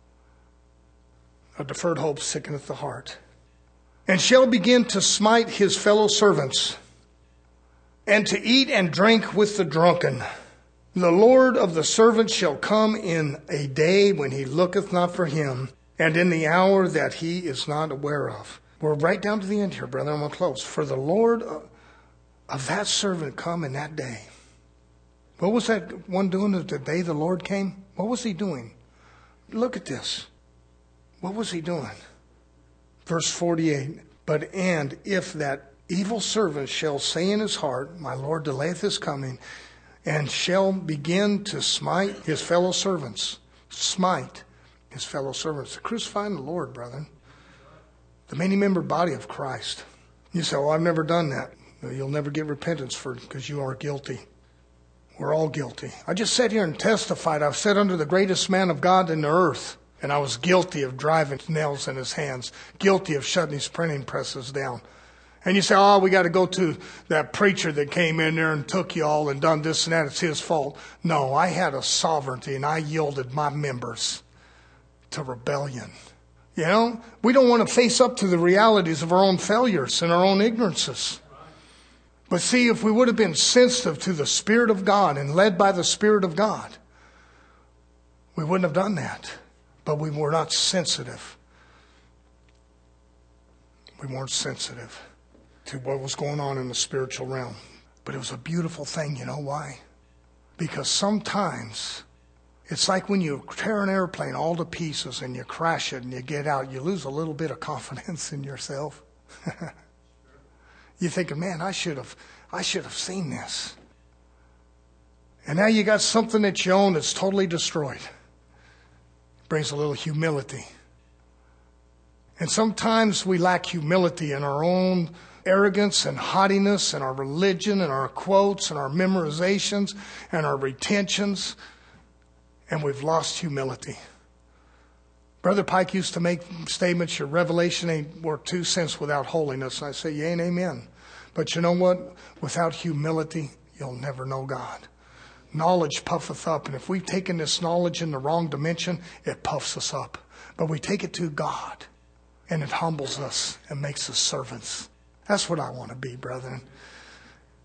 A deferred hope sickeneth the heart. And shall begin to smite his fellow servants, and to eat and drink with the drunken. The Lord of the servant shall come in a day when he looketh not for him, and in the hour that he is not aware of. We're right down to the end here, brother. I'm going to close. For the Lord of that servant come in that day. What was that one doing the day the Lord came? What was he doing? Look at this. What was he doing? Verse forty-eight. But and if that evil servant shall say in his heart, my Lord delayeth his coming, and shall begin to smite his fellow servants. Smite his fellow servants. Crucifying the Lord, brethren. The many-membered body of Christ. You say, well, I've never done that. You'll never get repentance for it because you are guilty. We're all guilty. I just sat here and testified. I've sat under the greatest man of God in the earth, and I was guilty of driving nails in his hands, guilty of shutting his printing presses down. And you say, oh, we got to go to that preacher that came in there and took you all and done this and that. It's his fault. No, I had a sovereignty, and I yielded my members to rebellion. You know, we don't want to face up to the realities of our own failures and our own ignorances. But see, if we would have been sensitive to the Spirit of God and led by the Spirit of God, we wouldn't have done that. But we were not sensitive. We weren't sensitive to what was going on in the spiritual realm. But it was a beautiful thing. You know why? Because sometimes it's like when you tear an airplane all to pieces and you crash it and you get out, you lose a little bit of confidence in yourself. You're thinking, man, I should have, I should have seen this. And now you got something that you own that's totally destroyed. It brings a little humility. And sometimes we lack humility in our own arrogance and haughtiness and our religion and our quotes and our memorizations and our retentions. And we've lost humility. Brother Pike used to make statements, your revelation ain't worth two cents without holiness. And I say, yea and amen. But you know what? Without humility, you'll never know God. Knowledge puffeth up. And if we've taken this knowledge in the wrong dimension, it puffs us up. But we take it to God, and it humbles us and makes us servants. That's what I want to be, brethren.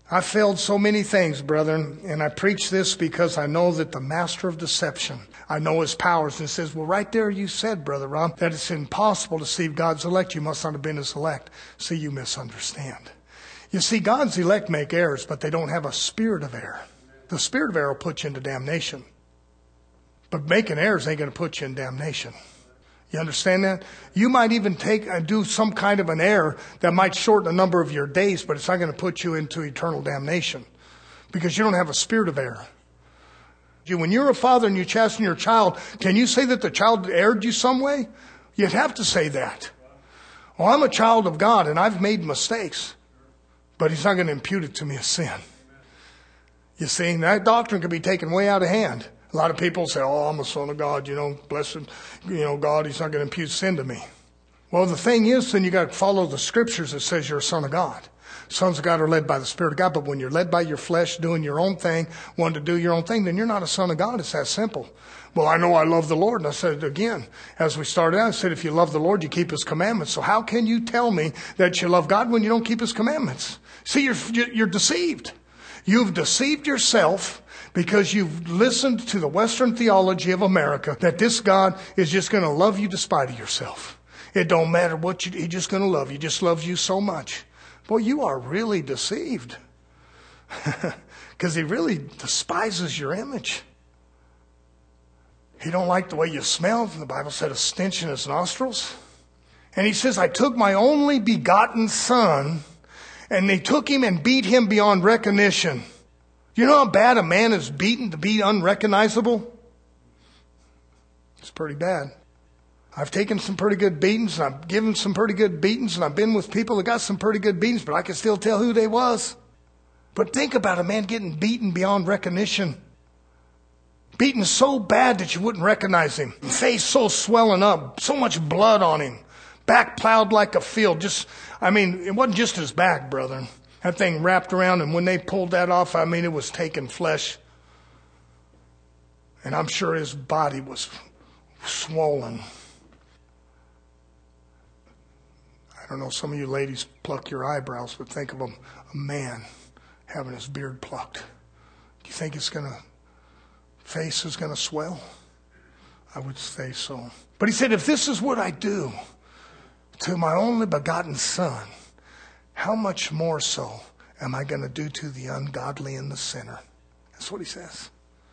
I failed so many things, brethren, and I preach this because I know that the master of deception, I know his powers. And it says, well, right there you said, Brother Rob, that it's impossible to deceive God's elect. You must not have been his elect. See, you misunderstand. You see, God's elect make errors, but they don't have a spirit of error. The spirit of error will put you into damnation. But making errors ain't going to put you in damnation. You understand that? You might even take and do some kind of an error that might shorten the number of your days, but it's not going to put you into eternal damnation because you don't have a spirit of error. When you're a father and you chasten your child, can you say that the child erred you some way? You'd have to say that. Well, I'm a child of God and I've made mistakes, but he's not going to impute it to me as sin. You see, that doctrine can be taken way out of hand. A lot of people say, oh, I'm a son of God, you know, blessed, you know, God, he's not going to impute sin to me. Well, the thing is, then you got to follow the scriptures that says you're a son of God. Sons of God are led by the Spirit of God, but when you're led by your flesh, doing your own thing, wanting to do your own thing, then you're not a son of God. It's that simple. Well, I know I love the Lord. And I said it again, as we started out, I said, if you love the Lord, you keep his commandments. So how can you tell me that you love God when you don't keep his commandments? See, you're, you're deceived. You've deceived yourself because you've listened to the Western theology of America that this God is just going to love you despite of yourself. It don't matter what you do. He's just going to love you. He just loves you so much. Boy, you are really deceived because he really despises your image. He don't like the way you smell. The Bible said a stench in his nostrils. And he says, I took my only begotten son and they took him and beat him beyond recognition. You know how bad a man is beaten to be unrecognizable? It's pretty bad. I've taken some pretty good beatings, and I've given some pretty good beatings, and I've been with people that got some pretty good beatings, but I can still tell who they was. But think about a man getting beaten beyond recognition. Beaten so bad that you wouldn't recognize him. Face so swelling up, so much blood on him. Back plowed like a field. Just, I mean, it wasn't just his back, brother. That thing wrapped around, and when they pulled that off, I mean, it was taking flesh. And I'm sure his body was swollen. I don't know, some of you ladies pluck your eyebrows, but think of a, a man having his beard plucked. Do you think it's going to, face is going to swell? I would say so. But he said, if this is what I do to my only begotten son, how much more so am I going to do to the ungodly and the sinner? That's what he says.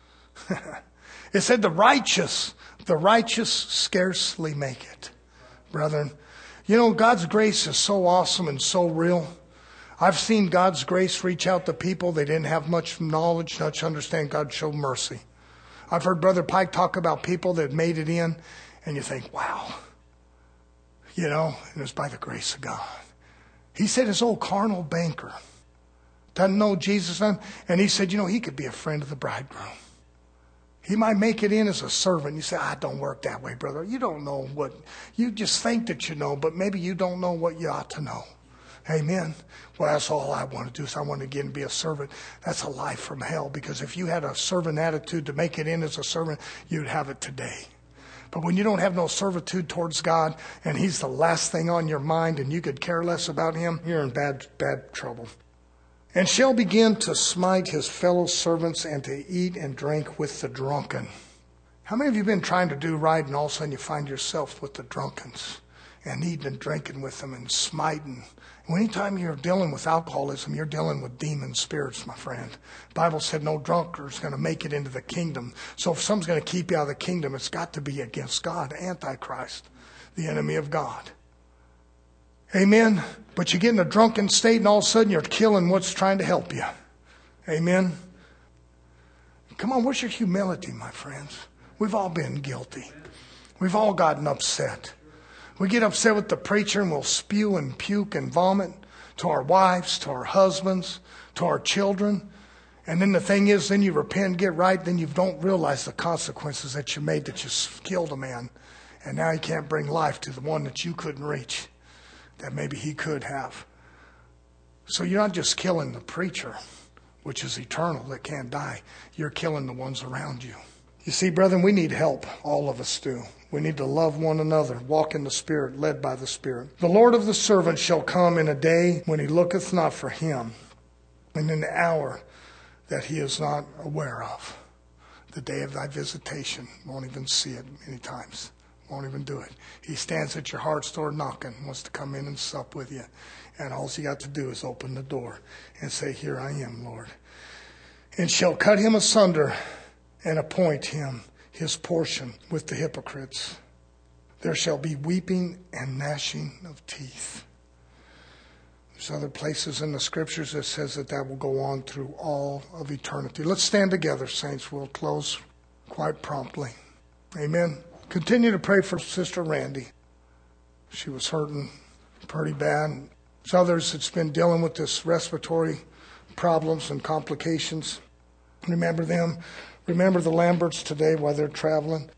It said the righteous, the righteous scarcely make it. Brethren, you know, God's grace is so awesome and so real. I've seen God's grace reach out to people. They didn't have much knowledge, much understand. God showed mercy. I've heard Brother Pike talk about people that made it in, and you think, wow. You know, and it's by the grace of God. He said his old carnal banker doesn't know Jesus, and he said, you know, he could be a friend of the bridegroom. He might make it in as a servant. You say, ah, don't work that way, brother. You don't know what, you just think that you know, but maybe you don't know what you ought to know. Amen. Well, that's all I want to do is I want to get and be a servant. That's a life from hell, because if you had a servant attitude to make it in as a servant, you'd have it today. But when you don't have no servitude towards God and he's the last thing on your mind and you could care less about him, you're in bad, bad trouble. And shall begin to smite his fellow servants and to eat and drink with the drunken. How many of you have been trying to do right and all of a sudden you find yourself with the drunkens and eating and drinking with them and smiting? Anytime you're dealing with alcoholism, you're dealing with demon spirits, my friend. The Bible said no drunkard is going to make it into the kingdom. So if someone's going to keep you out of the kingdom, it's got to be against God, Antichrist, the enemy of God. Amen? But you get in a drunken state and all of a sudden you're killing what's trying to help you. Amen? Come on, where's your humility, my friends? We've all been guilty. We've all gotten upset. We get upset with the preacher and we'll spew and puke and vomit to our wives, to our husbands, to our children. And then the thing is, then you repent, get right, then you don't realize the consequences that you made, that you killed a man. And now he can't bring life to the one that you couldn't reach, that maybe he could have. So you're not just killing the preacher, which is eternal, that can't die. You're killing the ones around you. You see, brethren, we need help. All of us do. We need to love one another, walk in the Spirit, led by the Spirit. The Lord of the servant shall come in a day when he looketh not for him. and in the hour that he is not aware of. The day of thy visitation. Won't even see it many times. Won't even do it. He stands at your heart's door knocking, wants to come in and sup with you. And all you got to do is open the door and say, here I am, Lord. And shall cut him asunder and appoint him his portion with the hypocrites. There shall be weeping and gnashing of teeth. There's other places in the scriptures that says that that will go on through all of eternity. Let's stand together, saints. We'll close quite promptly. Amen. Continue to pray for Sister Randy. She was hurting pretty bad. There's others that's been dealing with this respiratory problems and complications. Remember them. Remember the Lamberts today while they're traveling.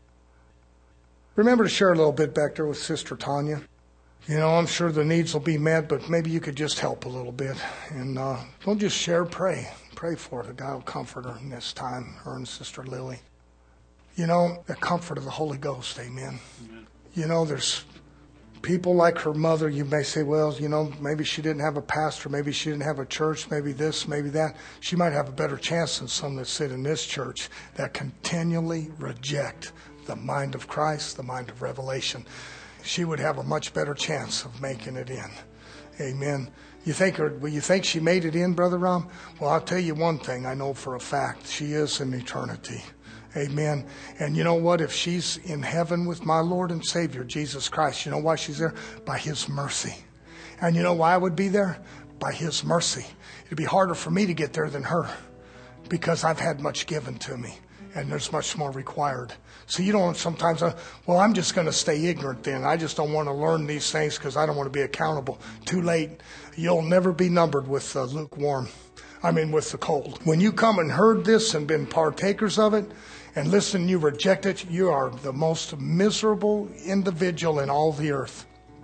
Remember to share a little bit back there with Sister Tanya. You know, I'm sure the needs will be met, but maybe you could just help a little bit. And uh, don't just share, pray. Pray for her. God will comfort her in this time, her and Sister Lily. You know, the comfort of the Holy Ghost, amen. Amen. You know, there's people like her mother. You may say, well, you know, maybe she didn't have a pastor. Maybe she didn't have a church. Maybe this, maybe that. She might have a better chance than some that sit in this church that continually reject the mind of Christ, the mind of revelation. She would have a much better chance of making it in. Amen. You think her, well, you think she made it in, Brother Rom? Well, I'll tell you one thing I know for a fact. She is in eternity. Amen. And you know what? If she's in heaven with my Lord and Savior, Jesus Christ, you know why she's there? By His mercy. And you know why I would be there? By His mercy. It'd be harder for me to get there than her because I've had much given to me. And there's much more required. So you don't sometimes, uh, well, I'm just going to stay ignorant then. I just don't want to learn these things because I don't want to be accountable. Too late. You'll never be numbered with uh, lukewarm. I mean, with the cold. When you come and heard this and been partakers of it, and listen, you reject it, you are the most miserable individual in all the earth.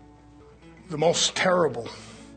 The most terrible.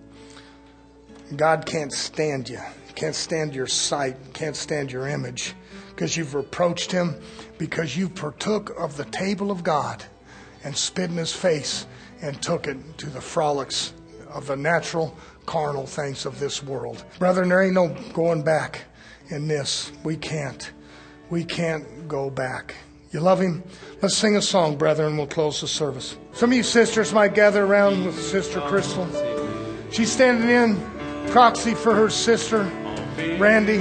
God can't stand you. Can't stand your sight. Can't stand your image. Because you've reproached Him, because you partook of the table of God and spit in His face and took it to the frolics of the natural, carnal things of this world. Brethren, there ain't no going back in this. We can't. We can't go back. You love Him? Let's sing a song, brethren, and we'll close the service. Some of you sisters might gather around with Sister Crystal. She's standing in proxy for her sister, Randy.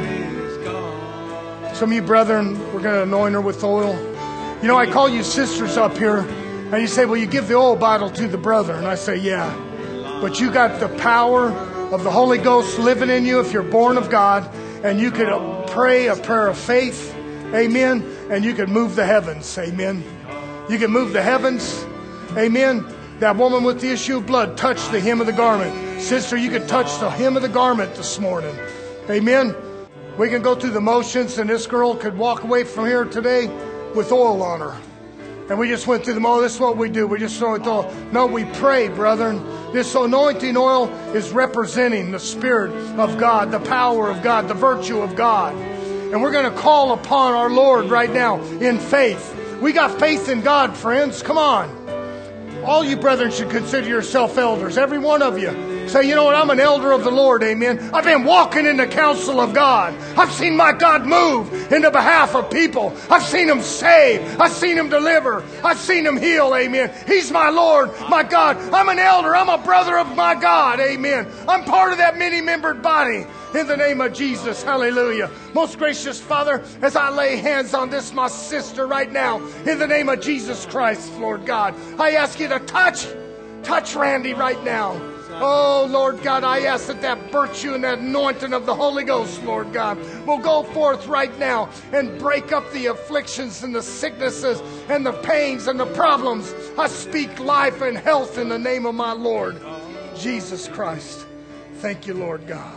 Some of you brethren, we're going to anoint her with oil. You know, I call you sisters up here, and you say, well, you give the oil bottle to the brother. And I say, yeah. But you got the power of the Holy Ghost living in you if you're born of God, and you could pray a prayer of faith. Amen. And you could move the heavens. Amen. You can move the heavens. Amen. That woman with the issue of blood touched the hem of the garment. Sister, you could touch the hem of the garment this morning. Amen. We can go through the motions, and this girl could walk away from here today with oil on her. And we just went through them all. This is what we do. We just throw it all. No, we pray, brethren. This anointing oil is representing the Spirit of God, the power of God, the virtue of God. And we're going to call upon our Lord right now in faith. We got faith in God, friends. Come on. All you brethren should consider yourself elders. Every one of you. Say, you know what? I'm an elder of the Lord. Amen. I've been walking in the counsel of God. I've seen my God move in the behalf of people. I've seen Him save. I've seen Him deliver. I've seen Him heal. Amen. He's my Lord, my God. I'm an elder. I'm a brother of my God. Amen. I'm part of that many-membered body. In the name of Jesus. Hallelujah. Most gracious Father, as I lay hands on this, my sister, right now, in the name of Jesus Christ, Lord God, I ask you to touch, touch Randy right now. Oh, Lord God, I ask that that virtue and that anointing of the Holy Ghost, Lord God, will go forth right now and break up the afflictions and the sicknesses and the pains and the problems. I speak life and health in the name of my Lord, Jesus Christ. Thank you, Lord God.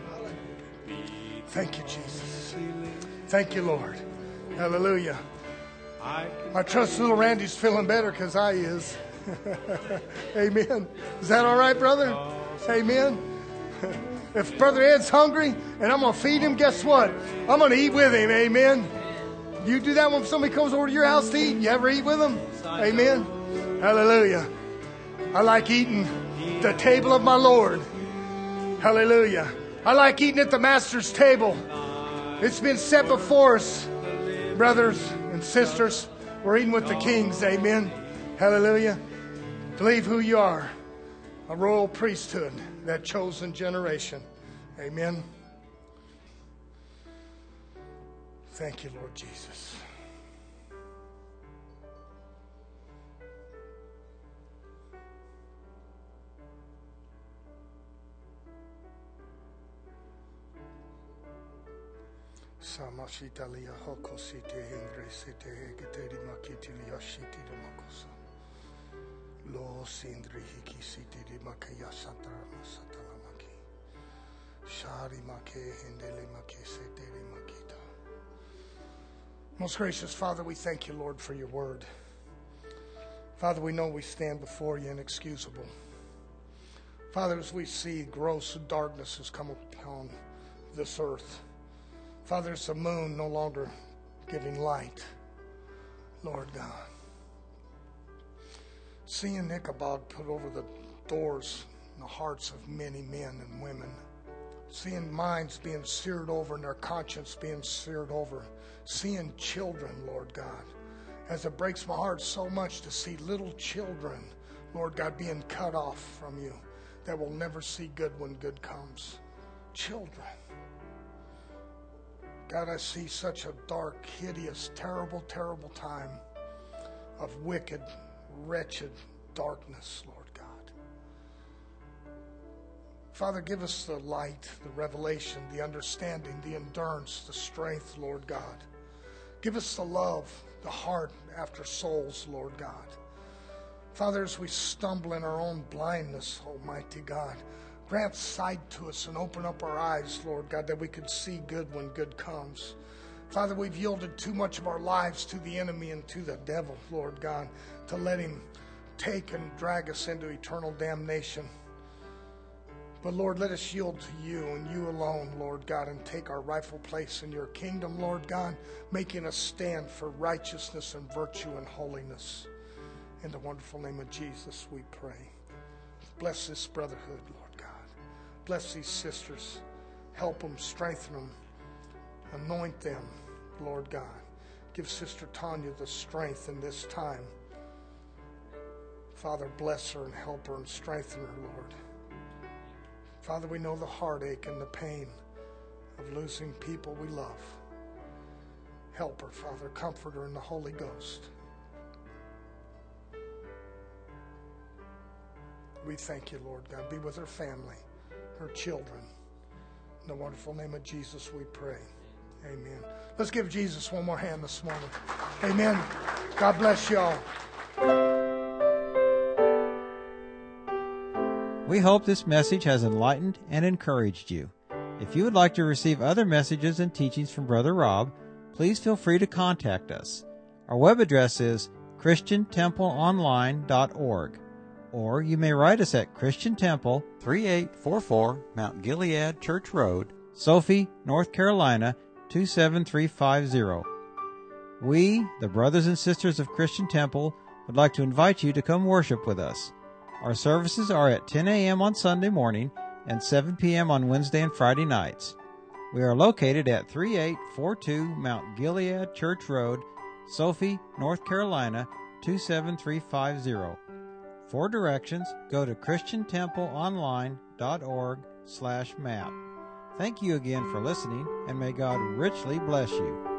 Thank you, Jesus. Thank you, Lord. Hallelujah. I trust little Randy's feeling better because I is. Amen. Is that all right, brother? Amen. If Brother Ed's hungry and I'm going to feed him, guess what? I'm going to eat with him. Amen. You do that when somebody comes over to your house to eat? You ever eat with them? Amen. Hallelujah. I like eating the table of my Lord. Hallelujah. I like eating at the Master's table. It's been set before us, brothers and sisters. We're eating with the kings. Amen. Hallelujah. Believe who you are. A royal priesthood, that chosen generation. Amen. Thank you, Lord Jesus. Samashitalia hokosite hindre site hegeteri makitilia shitiri makosa. Lo sindri hiki sitiri makaya santara masatala maki. Shari make hindele make seteri makita. Most gracious Father, we thank you, Lord, for your word. Father, we know we stand before you inexcusable. Father, as we see gross darkness has come upon this earth. Father, it's the moon no longer giving light, Lord God. Seeing Ichabod put over the doors in the hearts of many men and women. Seeing minds being seared over and their conscience being seared over. Seeing children, Lord God. As it breaks my heart so much to see little children, Lord God, being cut off from you. That will never see good when good comes. Children. God, I see such a dark, hideous, terrible, terrible time of wicked, wretched darkness, Lord God. Father, give us the light, the revelation, the understanding, the endurance, the strength, Lord God. Give us the love, the heart after souls, Lord God. Father, as we stumble in our own blindness, Almighty God, grant sight to us and open up our eyes, Lord God, that we could see good when good comes. Father, we've yielded too much of our lives to the enemy and to the devil, Lord God, to let him take and drag us into eternal damnation. But Lord, let us yield to you and you alone, Lord God, and take our rightful place in your kingdom, Lord God, making us stand for righteousness and virtue and holiness. In the wonderful name of Jesus, we pray. Bless this brotherhood, Lord. Bless these sisters. Help them, strengthen them, anoint them, Lord God. Give Sister Tanya the strength in this time. Father, bless her and help her and strengthen her, Lord. Father, we know the heartache and the pain of losing people we love. Help her, Father. Comfort her in the Holy Ghost. We thank you, Lord God. Be with her family. Her children. In the wonderful name of Jesus we pray. Amen. Let's give Jesus one more hand this morning. Amen. God bless y'all. We hope this message has enlightened and encouraged you. If you would like to receive other messages and teachings from Brother Rob, please feel free to contact us. Our web address is christian temple online dot org. Or you may write us at Christian Temple, thirty-eight forty-four Mount Gilead Church Road, Sophie, North Carolina, two seven three five zero. We, the brothers and sisters of Christian Temple, would like to invite you to come worship with us. Our services are at ten a.m. on Sunday morning and seven p.m. on Wednesday and Friday nights. We are located at thirty-eight forty-two Mount Gilead Church Road, Sophie, North Carolina, two seven three five zero. For directions, go to christian temple online dot org slash map. Thank you again for listening, and may God richly bless you.